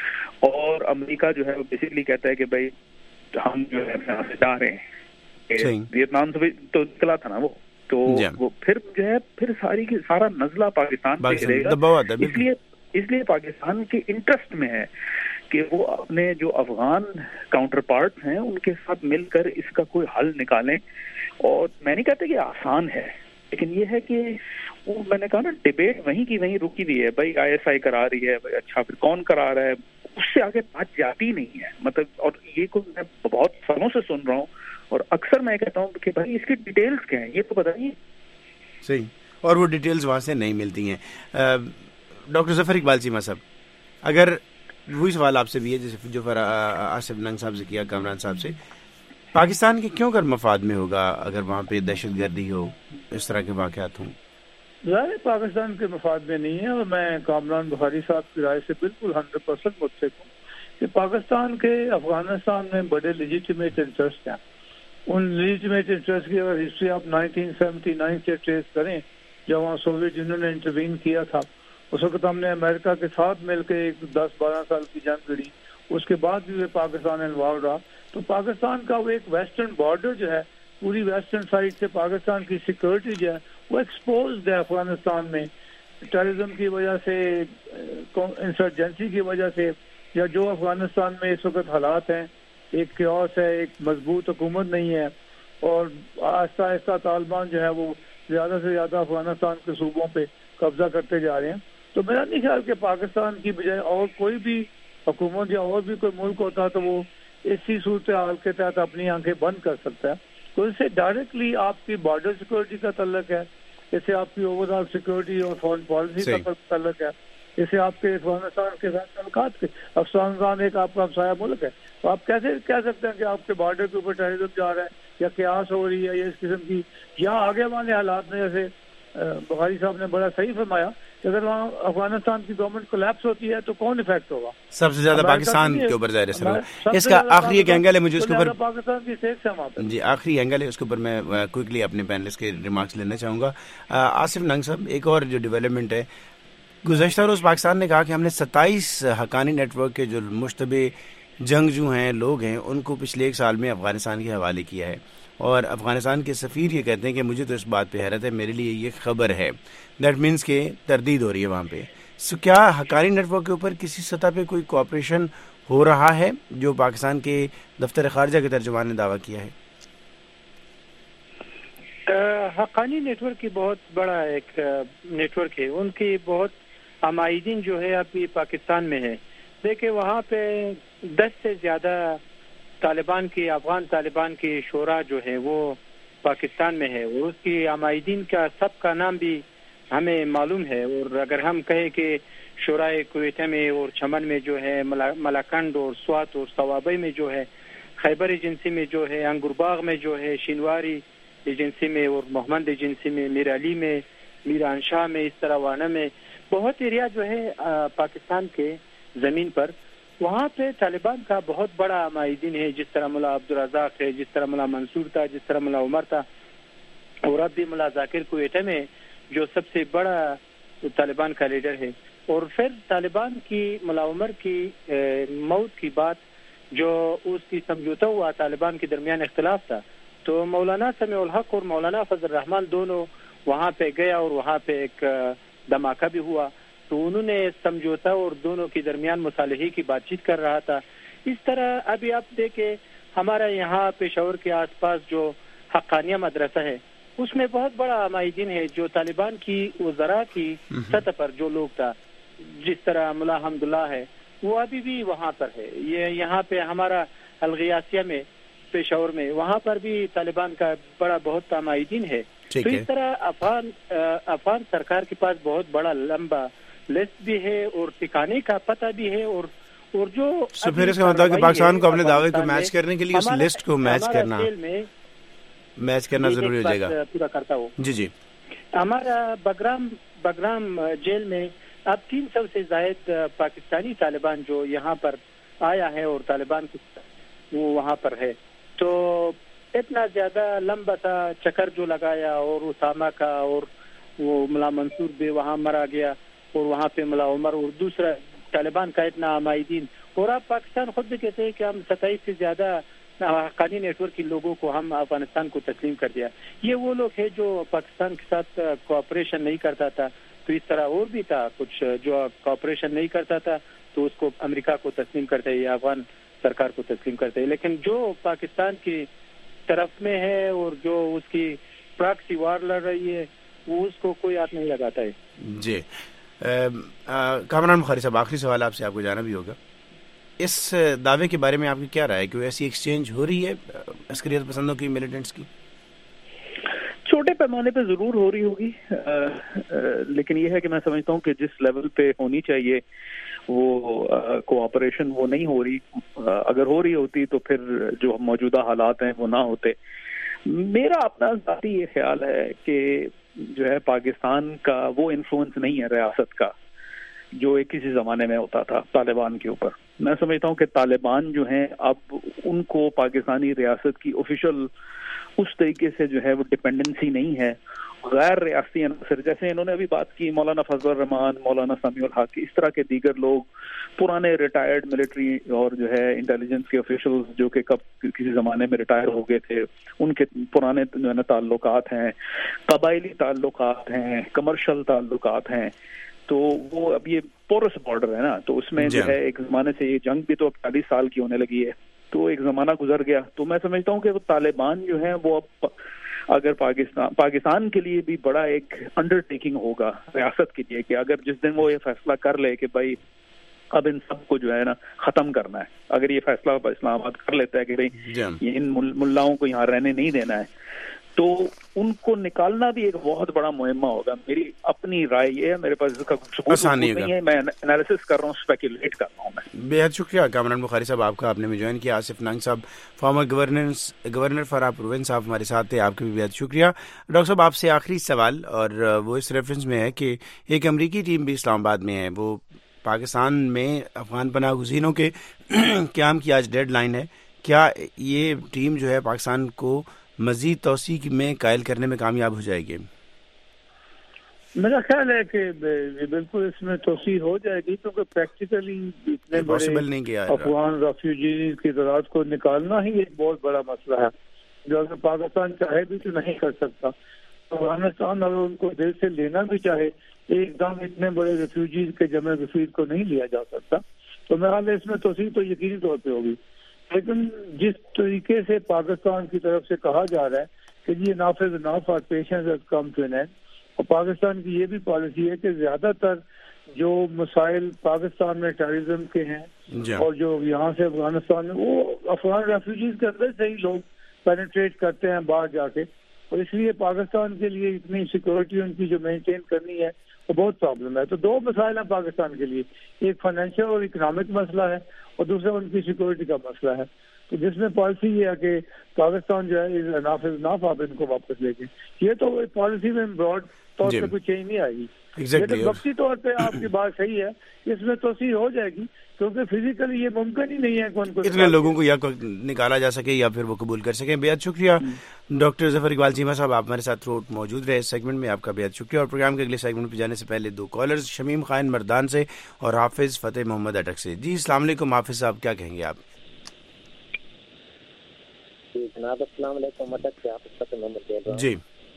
और अमेरिका जो है वो बेसिकली कहता है कि भाई हम जो है यहाँ से जा रहे हैं, वियतनाम से भी तो निकला था ना वो, तो वो फिर जो है फिर सारा नजला पाकिस्तान पे गिरेगा। इसलिए पाकिस्तान के इंटरेस्ट में है कि वो अपने जो अफगान काउंटर पार्ट हैं उनके साथ मिलकर इसका कोई हल निकालें। और मैं नहीं कहता कि आसान है, लेकिन ये है कि वो मैंने कहा ना डिबेट वहीं की वहीं रुकी हुई है। भाई ISI करा रही है, भाई अच्छा फिर कौन करा रहा है, उससे आगे बात जाती नहीं है मतलब। और ये को मैं बहुत सालों से सुन रहा हूँ और अक्सर मैं कहता हूँ कि भाई इसकी डिटेल्स क्या है ये तो बताइए।
सही, और वो डिटेल्स वहाँ से नहीं मिलती हैं। डॉक्टर जफर इकबाल चीमा साहब, अगर वही सवाल आपसे भी है जैसे जो आसिफ नंग साहब से किया, कामरान साहब से, पाकिस्तान के क्यों कर मफाद में होगा अगर वहाँ पे दहशतगर्दी हो, इस तरह के वाक़यात हों?
ज़ाहिर पाकिस्तान के मफाद में नहीं है, और मैं कामरान बुखारी साहब की राय से बिल्कुल 100% मुत्फिक हूँ कि पाकिस्तान के अफगानिस्तान में बड़े लेजिटिमेट इंटरेस्ट हैं। उन लेजिटिमेट इंटरेस्ट की अगर हिस्ट्री आप 1979 से ट्रेस करें, जब वहाँ सोवियत यूनियन ने इंटरवीन किया था, उस वक्त हमने अमेरिका के साथ मिलकर एक 10-12 साल की जंग लड़ी, उसके बाद भी पाकिस्तान इन्वॉल्व रहा। तो पाकिस्तान का वो एक वेस्टर्न बॉर्डर जो है, पूरी वेस्टर्न साइड से पाकिस्तान की सिक्योरिटी जो है वो एक्सपोज्ड है अफगानिस्तान में, टेररिज्म की वजह से, इंसर्जेंसी की वजह से, या जो अफगानिस्तान में इस वक्त हालात हैं, एक क्योस है, एक मजबूत हुकूमत नहीं है, और आहिस्ता आहिस्ता तालिबान जो है वो ज़्यादा से ज़्यादा अफगानिस्तान के सूबों पे कब्जा करते जा रहे हैं। तो मेरा नहीं ख्याल कि पाकिस्तान की बजाय और कोई भी हुकूमत या और भी कोई मुल्क होता तो वो इसी सूरत हाल के तहत अपनी आंखें बंद कर सकता है। तो इससे डायरेक्टली आपकी बॉर्डर सिक्योरिटी का तल्लक है, इससे आपकी ओवरऑल सिक्योरिटी और फॉरेन पॉलिसी का तल्लक है। جیسے آپ کے افغانستان کے ساتھ تعلقات تھے. افغانستان ایک آپ کا ہمسایہ ملک ہے, تو آپ کیسے کہہ سکتے ہیں کہ آپ کے بارڈر کے اوپر ٹیررزم جا رہا ہے یا قیاس ہو رہی ہے یا اس قسم کی. یہاں آگے والے حالات میں جیسے بخاری صاحب نے بڑا صحیح فرمایا کہ اگر وہاں افغانستان کی گورنمنٹ کولیپس ہوتی ہے تو کون افیکٹ ہوگا؟
سب سے زیادہ پاکستان کے اوپر ظاہر ہے. اس کا آخری ایک اینگل ہے, مجھے اس کے اوپر
پاکستان کی سیکس ہے وہاں پہ.
جی آخری اینگل ہے, اس کے اوپر میں کوئکلی اپنے پینلسٹ کے ریمارکس لینا چاہوں گا. آصف ننگ صاحب, ایک اور جو ڈیولپمنٹ ہے, گزشتہ روز پاکستان نے کہا کہ ہم نے 27 حقانی نیٹ ورک کے جو مشتبہ جنگجو ہیں, لوگ ہیں, ان کو پچھلے 1 سال میں افغانستان کے حوالے کیا ہے. اور افغانستان کے سفیر یہ کہتے ہیں کہ مجھے تو اس بات پہ حیرت ہے, میرے لیے یہ خبر ہے. دیٹ مینس کہ تردید ہو رہی ہے وہاں پہ. سو کیا حقانی نیٹ ورک کے اوپر کسی سطح پہ کوئی کوآپریشن ہو رہا ہے, جو پاکستان کے دفتر خارجہ کے ترجمان نے دعویٰ کیا ہے؟
حقانی نیٹ ورک کی بہت بڑا ایک نیٹ ورک ہے. ان کی بہت عمائدین جو ہے ابھی پاکستان میں ہے. دیکھیں وہاں پہ 10 سے زیادہ طالبان کی, افغان طالبان کی شورا جو ہے وہ پاکستان میں ہے, اور اس کی عمائدین کا سب کا نام بھی ہمیں معلوم ہے. اور اگر ہم کہیں کہ شورائے کویتہ میں اور چمن میں جو ہے, ملاکنڈ اور سوات اور صوابی میں جو ہے, خیبر ایجنسی میں جو ہے, انگرباغ میں جو ہے, شینواری ایجنسی میں, اور محمد ایجنسی میں, میر علی میں, میر انشاہ میں, اس طرح وانا میں بہت ایریا جو ہے پاکستان کے زمین پر, وہاں پہ طالبان کا بہت بڑا عمائدین ہے. جس طرح ملا عبدالرزاق ہے, جس طرح ملا منصور تھا, جس طرح ملا عمر تھا, اور اب بھی ملا ذاکر کویٹہ میں جو سب سے بڑا طالبان کا لیڈر ہے. اور پھر طالبان کی ملا عمر کی موت کی بات, جو اس کی سمجھوتا ہوا طالبان کے درمیان اختلاف تھا, تو مولانا سمیع الحق اور مولانا فضل الرحمان دونوں وہاں پہ گیا, اور وہاں پہ ایک دھماکہ بھی ہوا. تو انہوں نے سمجھوتا اور دونوں کے درمیان مصالحے کی بات چیت کر رہا تھا. اس طرح ابھی آپ دیکھیں ہمارا یہاں پشاور کے آس پاس جو حقانیہ مدرسہ ہے, اس میں بہت بڑا عمائدین ہے جو طالبان کی وزراء کی سطح پر جو لوگ تھا, جس طرح ملا حمداللہ ہے, وہ ابھی بھی وہاں پر ہے. یہ یہاں پہ ہمارا الغیاسیہ میں پشاور میں, وہاں پر بھی طالبان کا بڑا بہت عمائدین ہے. تو اس طرح افغان سرکار کے پاس بہت بڑا لمبا لسٹ بھی ہے اور ٹھکانے کا پتہ بھی ہے, اور جو
پھر اس کا مطلب کہ پاکستان کو اپنے دعوے کو میچ کرنے کے لیے اس لسٹ کو میچ کرنا ضروری ہو جائے گا.
پورا کرتا ہوں.
جی
ہمارا بگرام جیل میں اب 300 سے زائد پاکستانی طالبان جو یہاں پر آیا ہے, اور طالبان وہ وہاں پر ہے. تو اتنا زیادہ لمبا سا چکر جو لگایا, اور اسامہ کا, اور وہ ملا منصور بھی وہاں مرا گیا, اور وہاں پہ ملا عمر, اور دوسرا طالبان کا اتنا عمائدین. اور اب پاکستان خود بھی کہتے ہیں کہ ہم 27 سے زیادہ حقانی نیٹ ورک کے لوگوں کو ہم افغانستان کو تسلیم کر دیا. یہ وہ لوگ ہیں جو پاکستان کے ساتھ کوآپریشن نہیں کرتا تھا. تو اس طرح اور بھی تھا کچھ جو کوآپریشن نہیں کرتا تھا, تو اس کو امریکہ کو تسلیم کرتے یا افغان سرکار کو تسلیم کرتے. لیکن جو پاکستان کی طرف میں ہے اور جو اس کی پراکسی وار لڑ رہی ہے, وہ اس کو کوئی ہاتھ نہیں لگاتا ہے.
جی کامران بخاری صاحب, آخری سوال آپ سے, آپ کو جانا بھی ہوگا, اس دعوے کے بارے میں آپ کی کیا رائے ہے؟ کہ ایسی ایکسچینج ہو رہی ہے عسکریت پسندوں کی, ملیٹنٹس کی؟
چھوٹے پیمانے پہ ضرور ہو رہی ہوگی, لیکن یہ ہے کہ میں سمجھتا ہوں کہ جس لیول پہ ہونی چاہیے وہ کوآپریشن وہ نہیں ہو رہی. اگر ہو رہی ہوتی تو پھر جو موجودہ حالات ہیں وہ نہ ہوتے. میرا اپنا ذاتی یہ خیال ہے کہ جو ہے پاکستان کا وہ انفلوئنس نہیں ہے ریاست کا جو ایک کسی زمانے میں ہوتا تھا طالبان کے اوپر. میں سمجھتا ہوں کہ طالبان جو ہیں اب ان کو پاکستانی ریاست کی آفیشیل اس طریقے سے جو ہے وہ ڈپینڈنسی نہیں ہے. غیر ریاستی عناصر جیسے انہوں نے ابھی بات کی, مولانا فضل الرحمان, مولانا سمیع الحق, اس طرح کے دیگر لوگ پرانے ریٹائرڈ ملٹری اور جو ہے انٹیلیجنس کے آفیشلز جو کہ کب کسی زمانے میں ریٹائر ہو گئے تھے, ان کے پرانے جو ہے نا تعلقات ہیں, قبائلی تعلقات ہیں, کمرشل تعلقات ہیں. تو وہ اب یہ پورس بارڈر ہے نا, تو اس میں جو ہے ایک زمانے سے یہ جنگ بھی تو 40 سال کی ہونے لگی ہے, تو ایک زمانہ گزر گیا. تو میں سمجھتا ہوں کہ وہ طالبان جو ہیں وہ اب اگر پاکستان کے لیے بھی بڑا ایک انڈر ٹیکنگ ہوگا ریاست کے لیے, کہ اگر جس دن وہ یہ فیصلہ کر لے کہ بھائی اب ان سب کو جو ہے نا ختم کرنا ہے, اگر یہ فیصلہ اسلام آباد کر لیتا ہے کہ بھائی ان ملاؤں کو یہاں رہنے نہیں دینا ہے, تو ان کو نکالنا بھی ایک بہت بڑا مہمہ ہوگا. میری اپنی رائے یہ ہے, میرے پاس اس کا ثبوت نہیں ہے, میں انالیسس کر رہا ہوں, اسپیکولیٹ کر رہا ہوں میں.
بے حد شکریہ کامران بخاری صاحب آپ کا, آپ نے میں جوائن کیا. آصف نانگ صاحب فارمر گورنر فرا پروونس صاحب ہمارے ساتھ تھے, آپ کا بھی بے حد شکریہ. ڈاکٹر صاحب آپ سے آخری سوال, اور وہ اس ریفرنس میں ہے کہ ایک امریکی ٹیم بھی اسلام آباد میں ہے, وہ پاکستان میں افغان پناہ گزینوں کے قیام کی آج ڈیڈ لائن ہے. کیا یہ ٹیم جو ہے پاکستان کو مزید توسیع میں قائل کرنے میں کامیاب ہو جائے گی؟
میرا خیال ہے کہ بالکل اس میں توسیع ہو جائے گی, کیونکہ پریکٹیکلی اتنے بڑے افغان ریفیوجیز کی تعداد کو نکالنا ہی ایک بہت بڑا مسئلہ ہے, جو اگر پاکستان چاہے بھی تو نہیں کر سکتا. افغانستان اگر ان کو دل سے لینا بھی چاہے, ایک دم اتنے بڑے ریفیوجیز کے جمع وفید کو نہیں لیا جا سکتا. تو میرا خیال ہے اس میں توسیع تو یقینی طور پہ ہوگی, لیکن جس طریقے سے پاکستان کی طرف سے کہا جا رہا ہے کہ یہ نافذ ناف اور patience has come to an end, اور پاکستان کی یہ بھی پالیسی ہے کہ زیادہ تر جو مسائل پاکستان میں ٹیررزم کے ہیں اور جو یہاں سے افغانستان میں, وہ افغان ریفیوجیز کے اندر سے ہی لوگ پینیٹریٹ کرتے ہیں باہر جا کے, اور اس لیے پاکستان کے لیے اتنی سیکورٹی ان کی جو مینٹین کرنی ہے وہ بہت پرابلم ہے. تو دو مسائل ہیں پاکستان کے لیے, ایک فائنینشیل اور اکنامک مسئلہ ہے, اور دوسرا ان کی سیکورٹی کا مسئلہ ہے. تو جس میں پالیسی یہ ہے کہ پاکستان جو ہے نافذ ناف آپ ان کو واپس لے کے, یہ تو پالیسی میں براڈ طور پہ کوئی چینج نہیں آئے گی. لیکن وقتی طور پہ آپ کی بات صحیح ہے, اس میں توسیع ہو جائے گی, کیونکہ فزیکلی یہ ممکن ہی نہیں ہے کہ ان کو
اتنے لوگوں کو یا نکالا جا سکے یا پھر وہ قبول کر سکیں. بے حد شکریہ ڈاکٹر ظفر اقبال چیمہ صاحب, آپ ہمارے ساتھ تھرو موجود رہے اس سیگمنٹ میں, آپ کا بے حد شکریہ. اور پروگرام کے اگلے سیگمنٹ پہ جانے سے پہلے دو کالرز, شمیم خان مردان سے اور حافظ فتح محمد اٹک سے. جی السلام علیکم حافظ صاحب, کیا کہیں گے آپ؟
جناب السلام علیکم, اٹک سے حافظ فتح محمد بول رہا ہوں.
جی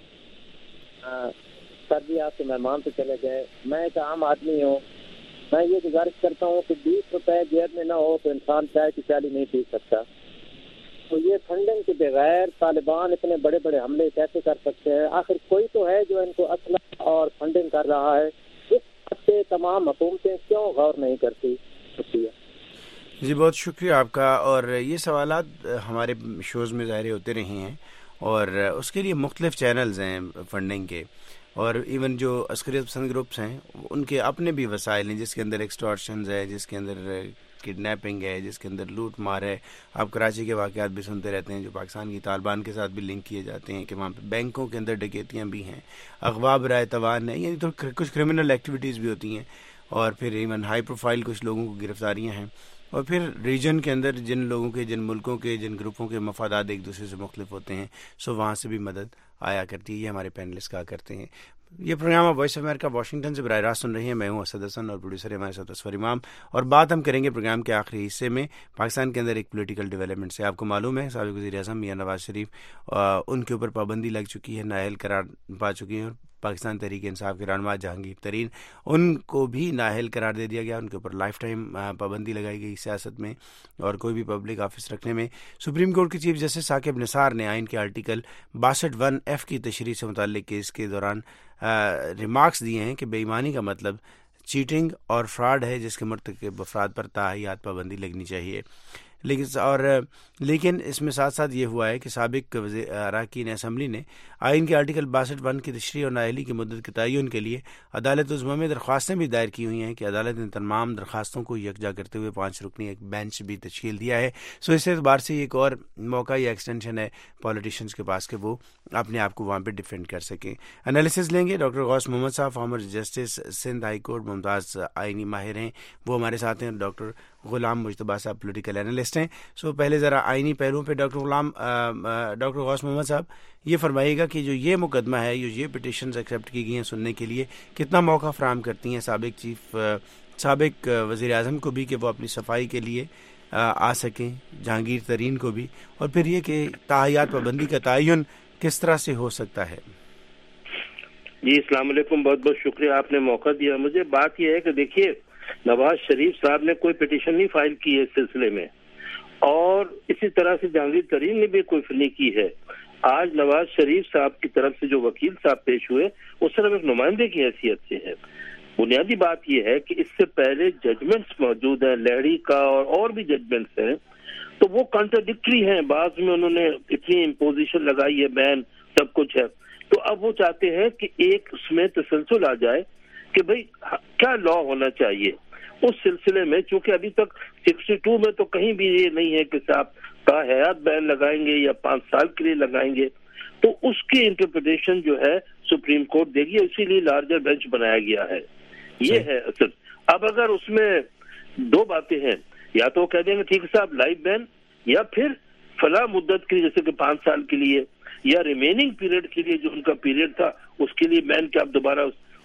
سر جی, آپ کے مہمان تو چلے گئے, میں ایک عام آدمی ہوں. میں یہ گزارش کرتا ہوں کہ 20 روپے جیب میں نہ ہو تو انسان چائے کی پیالی نہیں پی سکتا. تو یہ فنڈنگ کے بغیر طالبان اتنے بڑے بڑے حملے کیسے کر سکتے ہیں؟ آخر کوئی تو ہے جو ان کو اسلحہ اور فنڈنگ کر رہا ہے. اس بات پہ تمام حکومتیں کیوں غور نہیں کرتی؟ شکریہ.
جی بہت شکریہ آپ کا. اور یہ سوالات ہمارے شوز میں ظاہر ہوتے رہے ہیں, اور اس کے لیے مختلف چینلز ہیں فنڈنگ کے, اور ایون جو عسکریت پسند گروپس ہیں ان کے اپنے بھی وسائل ہیں, جس کے اندر ایکسٹورشنز ہے, جس کے اندر کڈنیپنگ ہے, جس کے اندر لوٹ مار ہے. آپ کراچی کے واقعات بھی سنتے رہتے ہیں جو پاکستان کی طالبان کے ساتھ بھی لنک کیے جاتے ہیں, کہ وہاں پہ بینکوں کے اندر ڈکیتیاں بھی ہیں, اغوا برائے توان ہے, یعنی تو کچھ کرمنل ایکٹیویٹیز بھی ہوتی ہیں, اور پھر ایون ہائی پروفائل کچھ لوگوں کو گرفتاریاں ہیں, اور پھر ریجن کے اندر جن لوگوں کے, جن ملکوں کے, جن گروپوں کے مفادات ایک دوسرے سے مختلف ہوتے ہیں, سو وہاں سے بھی مدد آیا کرتی ہے. یہ ہمارے پینلسٹ کہا کرتے ہیں. یہ programme Voice of America Washington سے براہ راست سن رہی ہیں. میں ہوں اسد حسن اور پروڈیوسر ہمارے ساتھ اسفر امام, اور بات ہم کریں گے پروگرام کے آخری حصے میں پاکستان کے اندر ایک پولیٹیکل ڈیولپمنٹ سے. آپ کو معلوم ہے سابق وزیر اعظم میاں نواز شریف, ان کے اوپر پابندی لگ چکی ہے, نااہل قرار پا چکی ہیں, اور پاکستان تحریک انصاف کے رہنما جہانگیر ترین, ان کو بھی نااہل قرار دے دیا گیا. ان کے اوپر لائف ٹائم پابندی لگائی گئی سیاست میں اور کوئی بھی پبلک آفس رکھنے میں. سپریم کورٹ کے چیف جسٹس ثاقب نثار نے آئین کے آرٹیکل 62(1)(f) کی تشریح سے متعلق کیس کے دوران ریمارکس دیے ہیں کہ بے ایمانی کا مطلب چیٹنگ اور فراڈ ہے, جس کے مرتکب افراد پر تاحیات پابندی لگنی چاہیے. لیکن اس میں ساتھ ساتھ یہ ہوا ہے کہ سابق اراکین اسمبلی نے آئین کے آرٹیکل 62(1) کی تشریح اور نااہلی کی مدت کے تعین کے لیے عدالت عظمیٰ میں درخواستیں بھی دائر کی ہوئی ہیں, کہ عدالت نے تمام درخواستوں کو یکجا کرتے ہوئے 5 رکنی ایک بینچ بھی تشکیل دیا ہے. سو اس اعتبار سے ایک اور موقع یا ایکسٹینشن ہے پولیٹیشینز کے پاس کہ وہ اپنے آپ کو وہاں پہ ڈیفینڈ کر سکیں. انالیسز لیں گے ڈاکٹر غوث محمد صاحب, former justice Sindh high court, ممتاز آئینی ماہر ہیں, وہ ہمارے ساتھ ہیں. ڈاکٹر غلام مجتبیٰ صاحب پولیٹیکل اینالسٹ ہیں. سو پہلے ذرا آئینی پہلوؤں پہ ڈاکٹر غوث محمد صاحب یہ فرمائیے گا کہ جو یہ مقدمہ ہے, یہ پٹیشنز ایکسیپٹ کی گئی ہیں سننے کے لیے, کتنا موقع فراہم کرتی ہیں سابق وزیر اعظم کو بھی کہ وہ اپنی صفائی کے لیے آ سکیں, جہانگیر ترین کو بھی, اور پھر یہ کہ تاحیات پابندی کا تعین کس طرح سے ہو سکتا ہے؟
جی السلام علیکم, بہت بہت شکریہ آپ نے موقع دیا مجھے. بات یہ ہے کہ دیکھیے, نواز شریف صاحب نے کوئی پٹیشن نہیں فائل کی ہے اس سلسلے میں, اور اسی طرح سے جہانگیر ترین نے بھی کوئی نہیں کی ہے. آج نواز شریف صاحب کی طرف سے جو وکیل صاحب پیش ہوئے وہ صرف ایک نمائندے کی حیثیت سے ہے. بنیادی بات یہ ہے کہ اس سے پہلے ججمنٹس موجود ہیں, لہڑی کا اور بھی ججمنٹس ہیں, تو وہ کنٹراڈکٹری ہیں. بعض میں انہوں نے اتنی امپوزیشن لگائی ہے, بین سب کچھ ہے. تو اب وہ چاہتے ہیں کہ ایک اس میں تسلسل آ جائے کہ بھئی کیا لا ہونا چاہیے اس سلسلے میں. چونکہ ابھی تک 62 میں تو کہیں بھی یہ نہیں ہے کہ صاحب کا حیات بین لگائیں گے یا 5 سال کے لیے لگائیں گے, تو اس کی انٹرپریٹیشن جو ہے سپریم کورٹ دے گی, اسی لیے لارجر بینچ بنایا گیا ہے. یہ ہے اصل. اب اگر اس میں 2 باتیں ہیں, یا تو وہ کہہ دیں گے ٹھیک ہے صاحب لائف بین, یا پھر فلاں مدت کے لیے جیسے کہ 5 سال کے لیے یا ریمیننگ پیریڈ کے لیے جو ان کا پیریڈ تھا اس کے لیے بین کہ آپ دوبارہ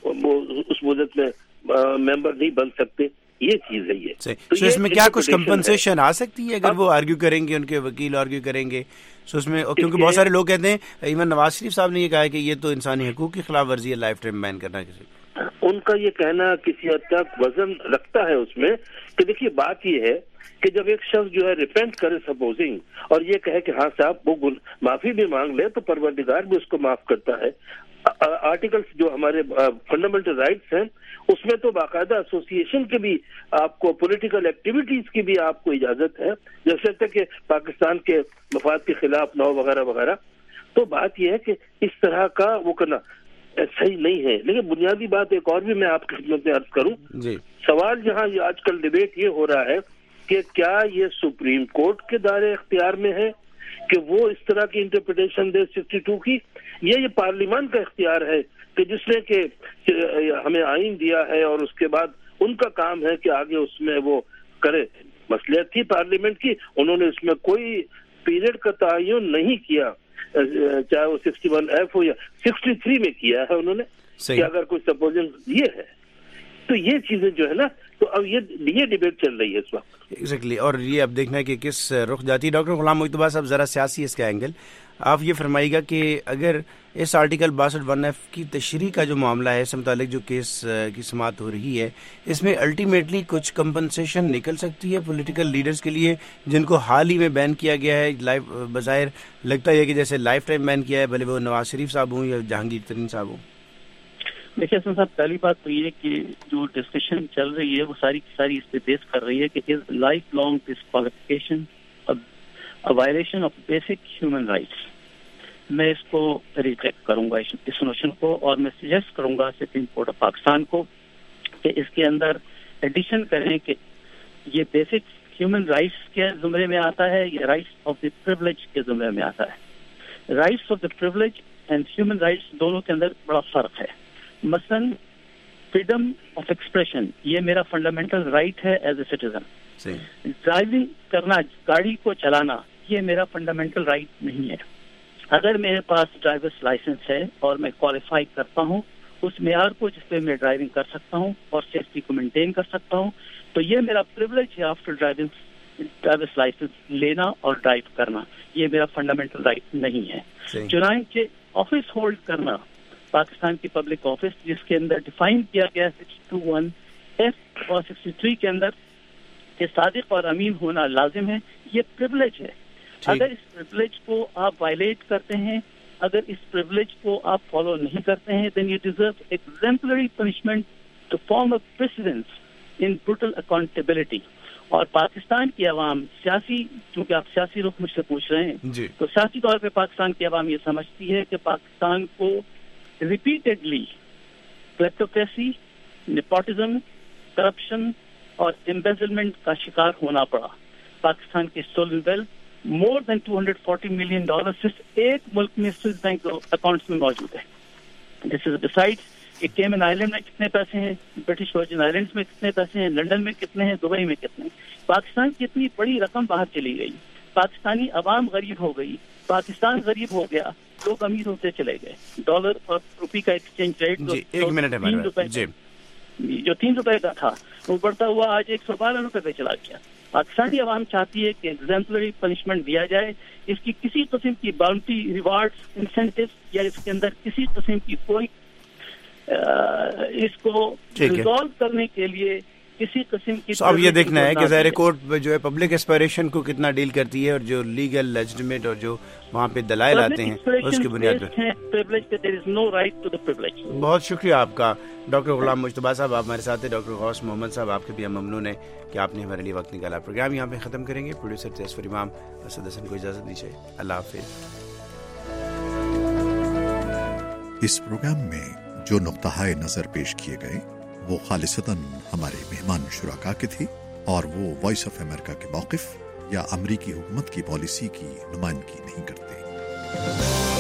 اس مدت میں ممبر نہیں بن سکتے. یہ چیز ہے. یہ
تو اس میں کیا کچھ کمپنسیشن آ سکتی ہے اگر وہ آرگیو کریں گے, ان کے وکیل آرگیو کریں گے تو اس میں, کیونکہ بہت سارے لوگ کہتے ہیں, ایون نواز شریف صاحب نے یہ کہا ہے کہ یہ تو انسانی حقوق کی خلاف ورزی ہے لائف ٹائم بین کرنا. کسی
ان کا یہ کہنا کسی حد تک وزن رکھتا ہے اس میں کہ دیکھیے بات یہ ہے کہ جب ایک شخص جو ہے ریپینٹ کرے سپوزنگ اور یہ کہے کہ ہاں صاحب وہ معافی بھی مانگ لے تو پروردگار بھی اس کو معاف کرتا ہے. آرٹیکلس جو ہمارے فنڈامنٹل رائٹس ہیں اس میں تو باقاعدہ ایسوسیشن کے بھی آپ کو, پولیٹیکل ایکٹیویٹیز کی بھی آپ کو اجازت ہے, جیسے کہ پاکستان کے مفاد کے خلاف نو وغیرہ وغیرہ. تو بات یہ ہے کہ اس طرح کا وہ کرنا صحیح نہیں ہے. لیکن بنیادی بات ایک اور بھی میں آپ کی خدمت میں عرض کروں. سوال جہاں آج کل ڈیبیٹ یہ ہو رہا ہے کہ کیا یہ سپریم کورٹ کے دائرے اختیار میں ہے کہ وہ اس طرح کی انٹرپریٹیشن دے 62 کی, یہ پارلیمان کا اختیار ہے کہ جس نے کہ ہمیں آئین دیا ہے اور اس کے بعد ان کا کام ہے کہ آگے اس میں وہ کرے. مصلحت تھی پارلیمنٹ کی, انہوں نے اس میں کوئی پیریڈ کا تعین نہیں کیا, چاہے وہ 61F ہو یا 63 میں کیا ہے انہوں نے کہ اگر کوئی سپوزنگ یہ ہے. تو یہ چیزیں جو ہے نا, تو اب یہ ڈیبیٹ چل رہی ہے اس وقت.
ایگزیکٹلی. اور یہ اب دیکھنا ہے کہ کس رخ جاتی ہے. ڈاکٹر غلام مجتبیٰ صاحب, ذرا سیاسی اس کا اینگل آپ یہ فرمائیے گا کہ اگر اس آرٹیکل 62(1)F کی تشریح کا جو معاملہ ہے, اس سے متعلق جو کیس کی سماعت ہو رہی ہے, اس میں الٹیمیٹلی کچھ کمپنسیشن نکل سکتی ہے پولیٹیکل لیڈرز کے لیے جن کو حال ہی میں بین کیا گیا ہے. بظاہر لگتا ہے کہ جیسے لائف ٹائم بین کیا ہے, بھلے وہ نواز شریف صاحب ہوں یا جہانگیر ترین صاحب ہوں.
دیکھیے حسن صاحب, پہلی بات تو یہ کہ جو ڈسکشن چل رہی ہے وہ ساری کی ساری اس پہ بیس کر رہی ہے کہ is lifelong disqualification violation of basic human rights. میں اس کو ریٹریکٹ کروں گا اس نوشن کو, اور میں سجیسٹ کروں گا سپریم کورٹ آف پاکستان کو کہ اس کے اندر ایڈیشن کریں کہ یہ بیسک ہیومن رائٹس کے زمرے میں آتا ہے یا رائٹس آف دی پریولیج کے زمرے میں آتا ہے. Rights of the privilege and human rights دونوں کے اندر بڑا فرق ہے. مثلاً فریڈم آف ایکسپریشن یہ میرا فنڈامنٹل رائٹ ہے ایز اے سٹیزن. ڈرائیونگ کرنا, گاڑی کو چلانا, یہ میرا فنڈامنٹل رائٹ نہیں ہے. اگر میرے پاس ڈرائیورس لائسنس ہے اور میں کوالیفائی کرتا ہوں اس معیار کو جس پہ میں ڈرائیونگ کر سکتا ہوں اور سیفٹی کو مینٹین کر سکتا ہوں, تو یہ میرا پریولیج ہے آفٹر ڈرائیورس لائسنس لینا اور ڈرائیو کرنا. یہ میرا فنڈامنٹل رائٹ نہیں ہے. چنانچہ آفس ہولڈ کرنا, پاکستان کی پبلک آفس جس کے اندر ڈیفائن کیا گیا 62(1)F اور 63 کے اندر کہ صادق اور امین ہونا لازم ہے, یہ پریولیج ہے. اگر اس پریولیج کو آپ وائلیٹ کرتے ہیں, اگر اس پریولیج کو آپ فالو نہیں کرتے ہیں, then you deserve exemplary punishment to form a precedence in brutal accountability. اور پاکستان کی عوام سیاسی, چونکہ آپ سیاسی رخ مجھ سے پوچھ رہے ہیں, تو سیاسی طور پہ پاکستان کی عوام یہ سمجھتی ہے کہ پاکستان کو ریپیٹڈلی کلیپٹوکریسی, نیپوٹزم, کرپشن اور ایمبیزلمنٹ کا شکار ہونا پڑا. پاکستان کے stolen wealth more than $240 million صرف ایک ملک میں سوئس بینک اکاؤنٹس میں موجود ہے. This is besides کہ کیمن آئلینڈ میں کتنے پیسے ہیں, برٹش ورجن آئلینڈس میں کتنے پیسے ہیں, لنڈن میں کتنے ہیں, دبئی میں کتنے ہیں. پاکستان کی اتنی بڑی رقم باہر چلی گئی, پاکستانی عوام غریب ہو گئی, پاکستان غریب ہو گیا, لوگ امیر ہوتے چلے گئے. ڈالر اور روپی کا ایکسچینج ریٹ جو 3 روپے کا تھا وہ بڑھتا ہوا آج 112 روپے پہ چلا گیا. پاکستانی عوام چاہتی ہے کہ ایگزیمپلری پنشمنٹ دیا جائے, اس کی کسی قسم کی باؤنٹی, ریوارڈز, انسینٹیو یا اس کے اندر کسی قسم کی کوئی اس کو ریزالو کرنے کے لیے کسی قسم کی.
اب یہ دیکھنا ہے کہ ظاہر کورٹ جو ہے پبلک اسپائریشن کو کتنا ڈیل کرتی ہے اور جو لیگل لیجٹمیٹ اور جو وہاں پہ دلائل آتے ہیں اس کی بنیاد پر. بہت شکریہ آپ کا ڈاکٹر غلام مجتبیٰ صاحب, آپ ہمارے ساتھ ہیں. ڈاکٹر غوث محمد صاحب, آپ کے بھی ہم ممنون ہیں کہ آپ نے ہمارے لیے وقت نکالا. پروگرام یہاں پہ ختم کریں گے. پروڈیوسر تیسفر امام, اسد حسن کو اجازت دیجیے. اللہ حافظ.
اس پروگرام میں جو نقطہ نظر پیش کیے گئے وہ خالصتاً ہمارے مہمان شرکاء کے تھے اور وہ وائس آف امریکہ کے موقف یا امریکی حکومت کی پالیسی کی نمائندگی نہیں کرتے۔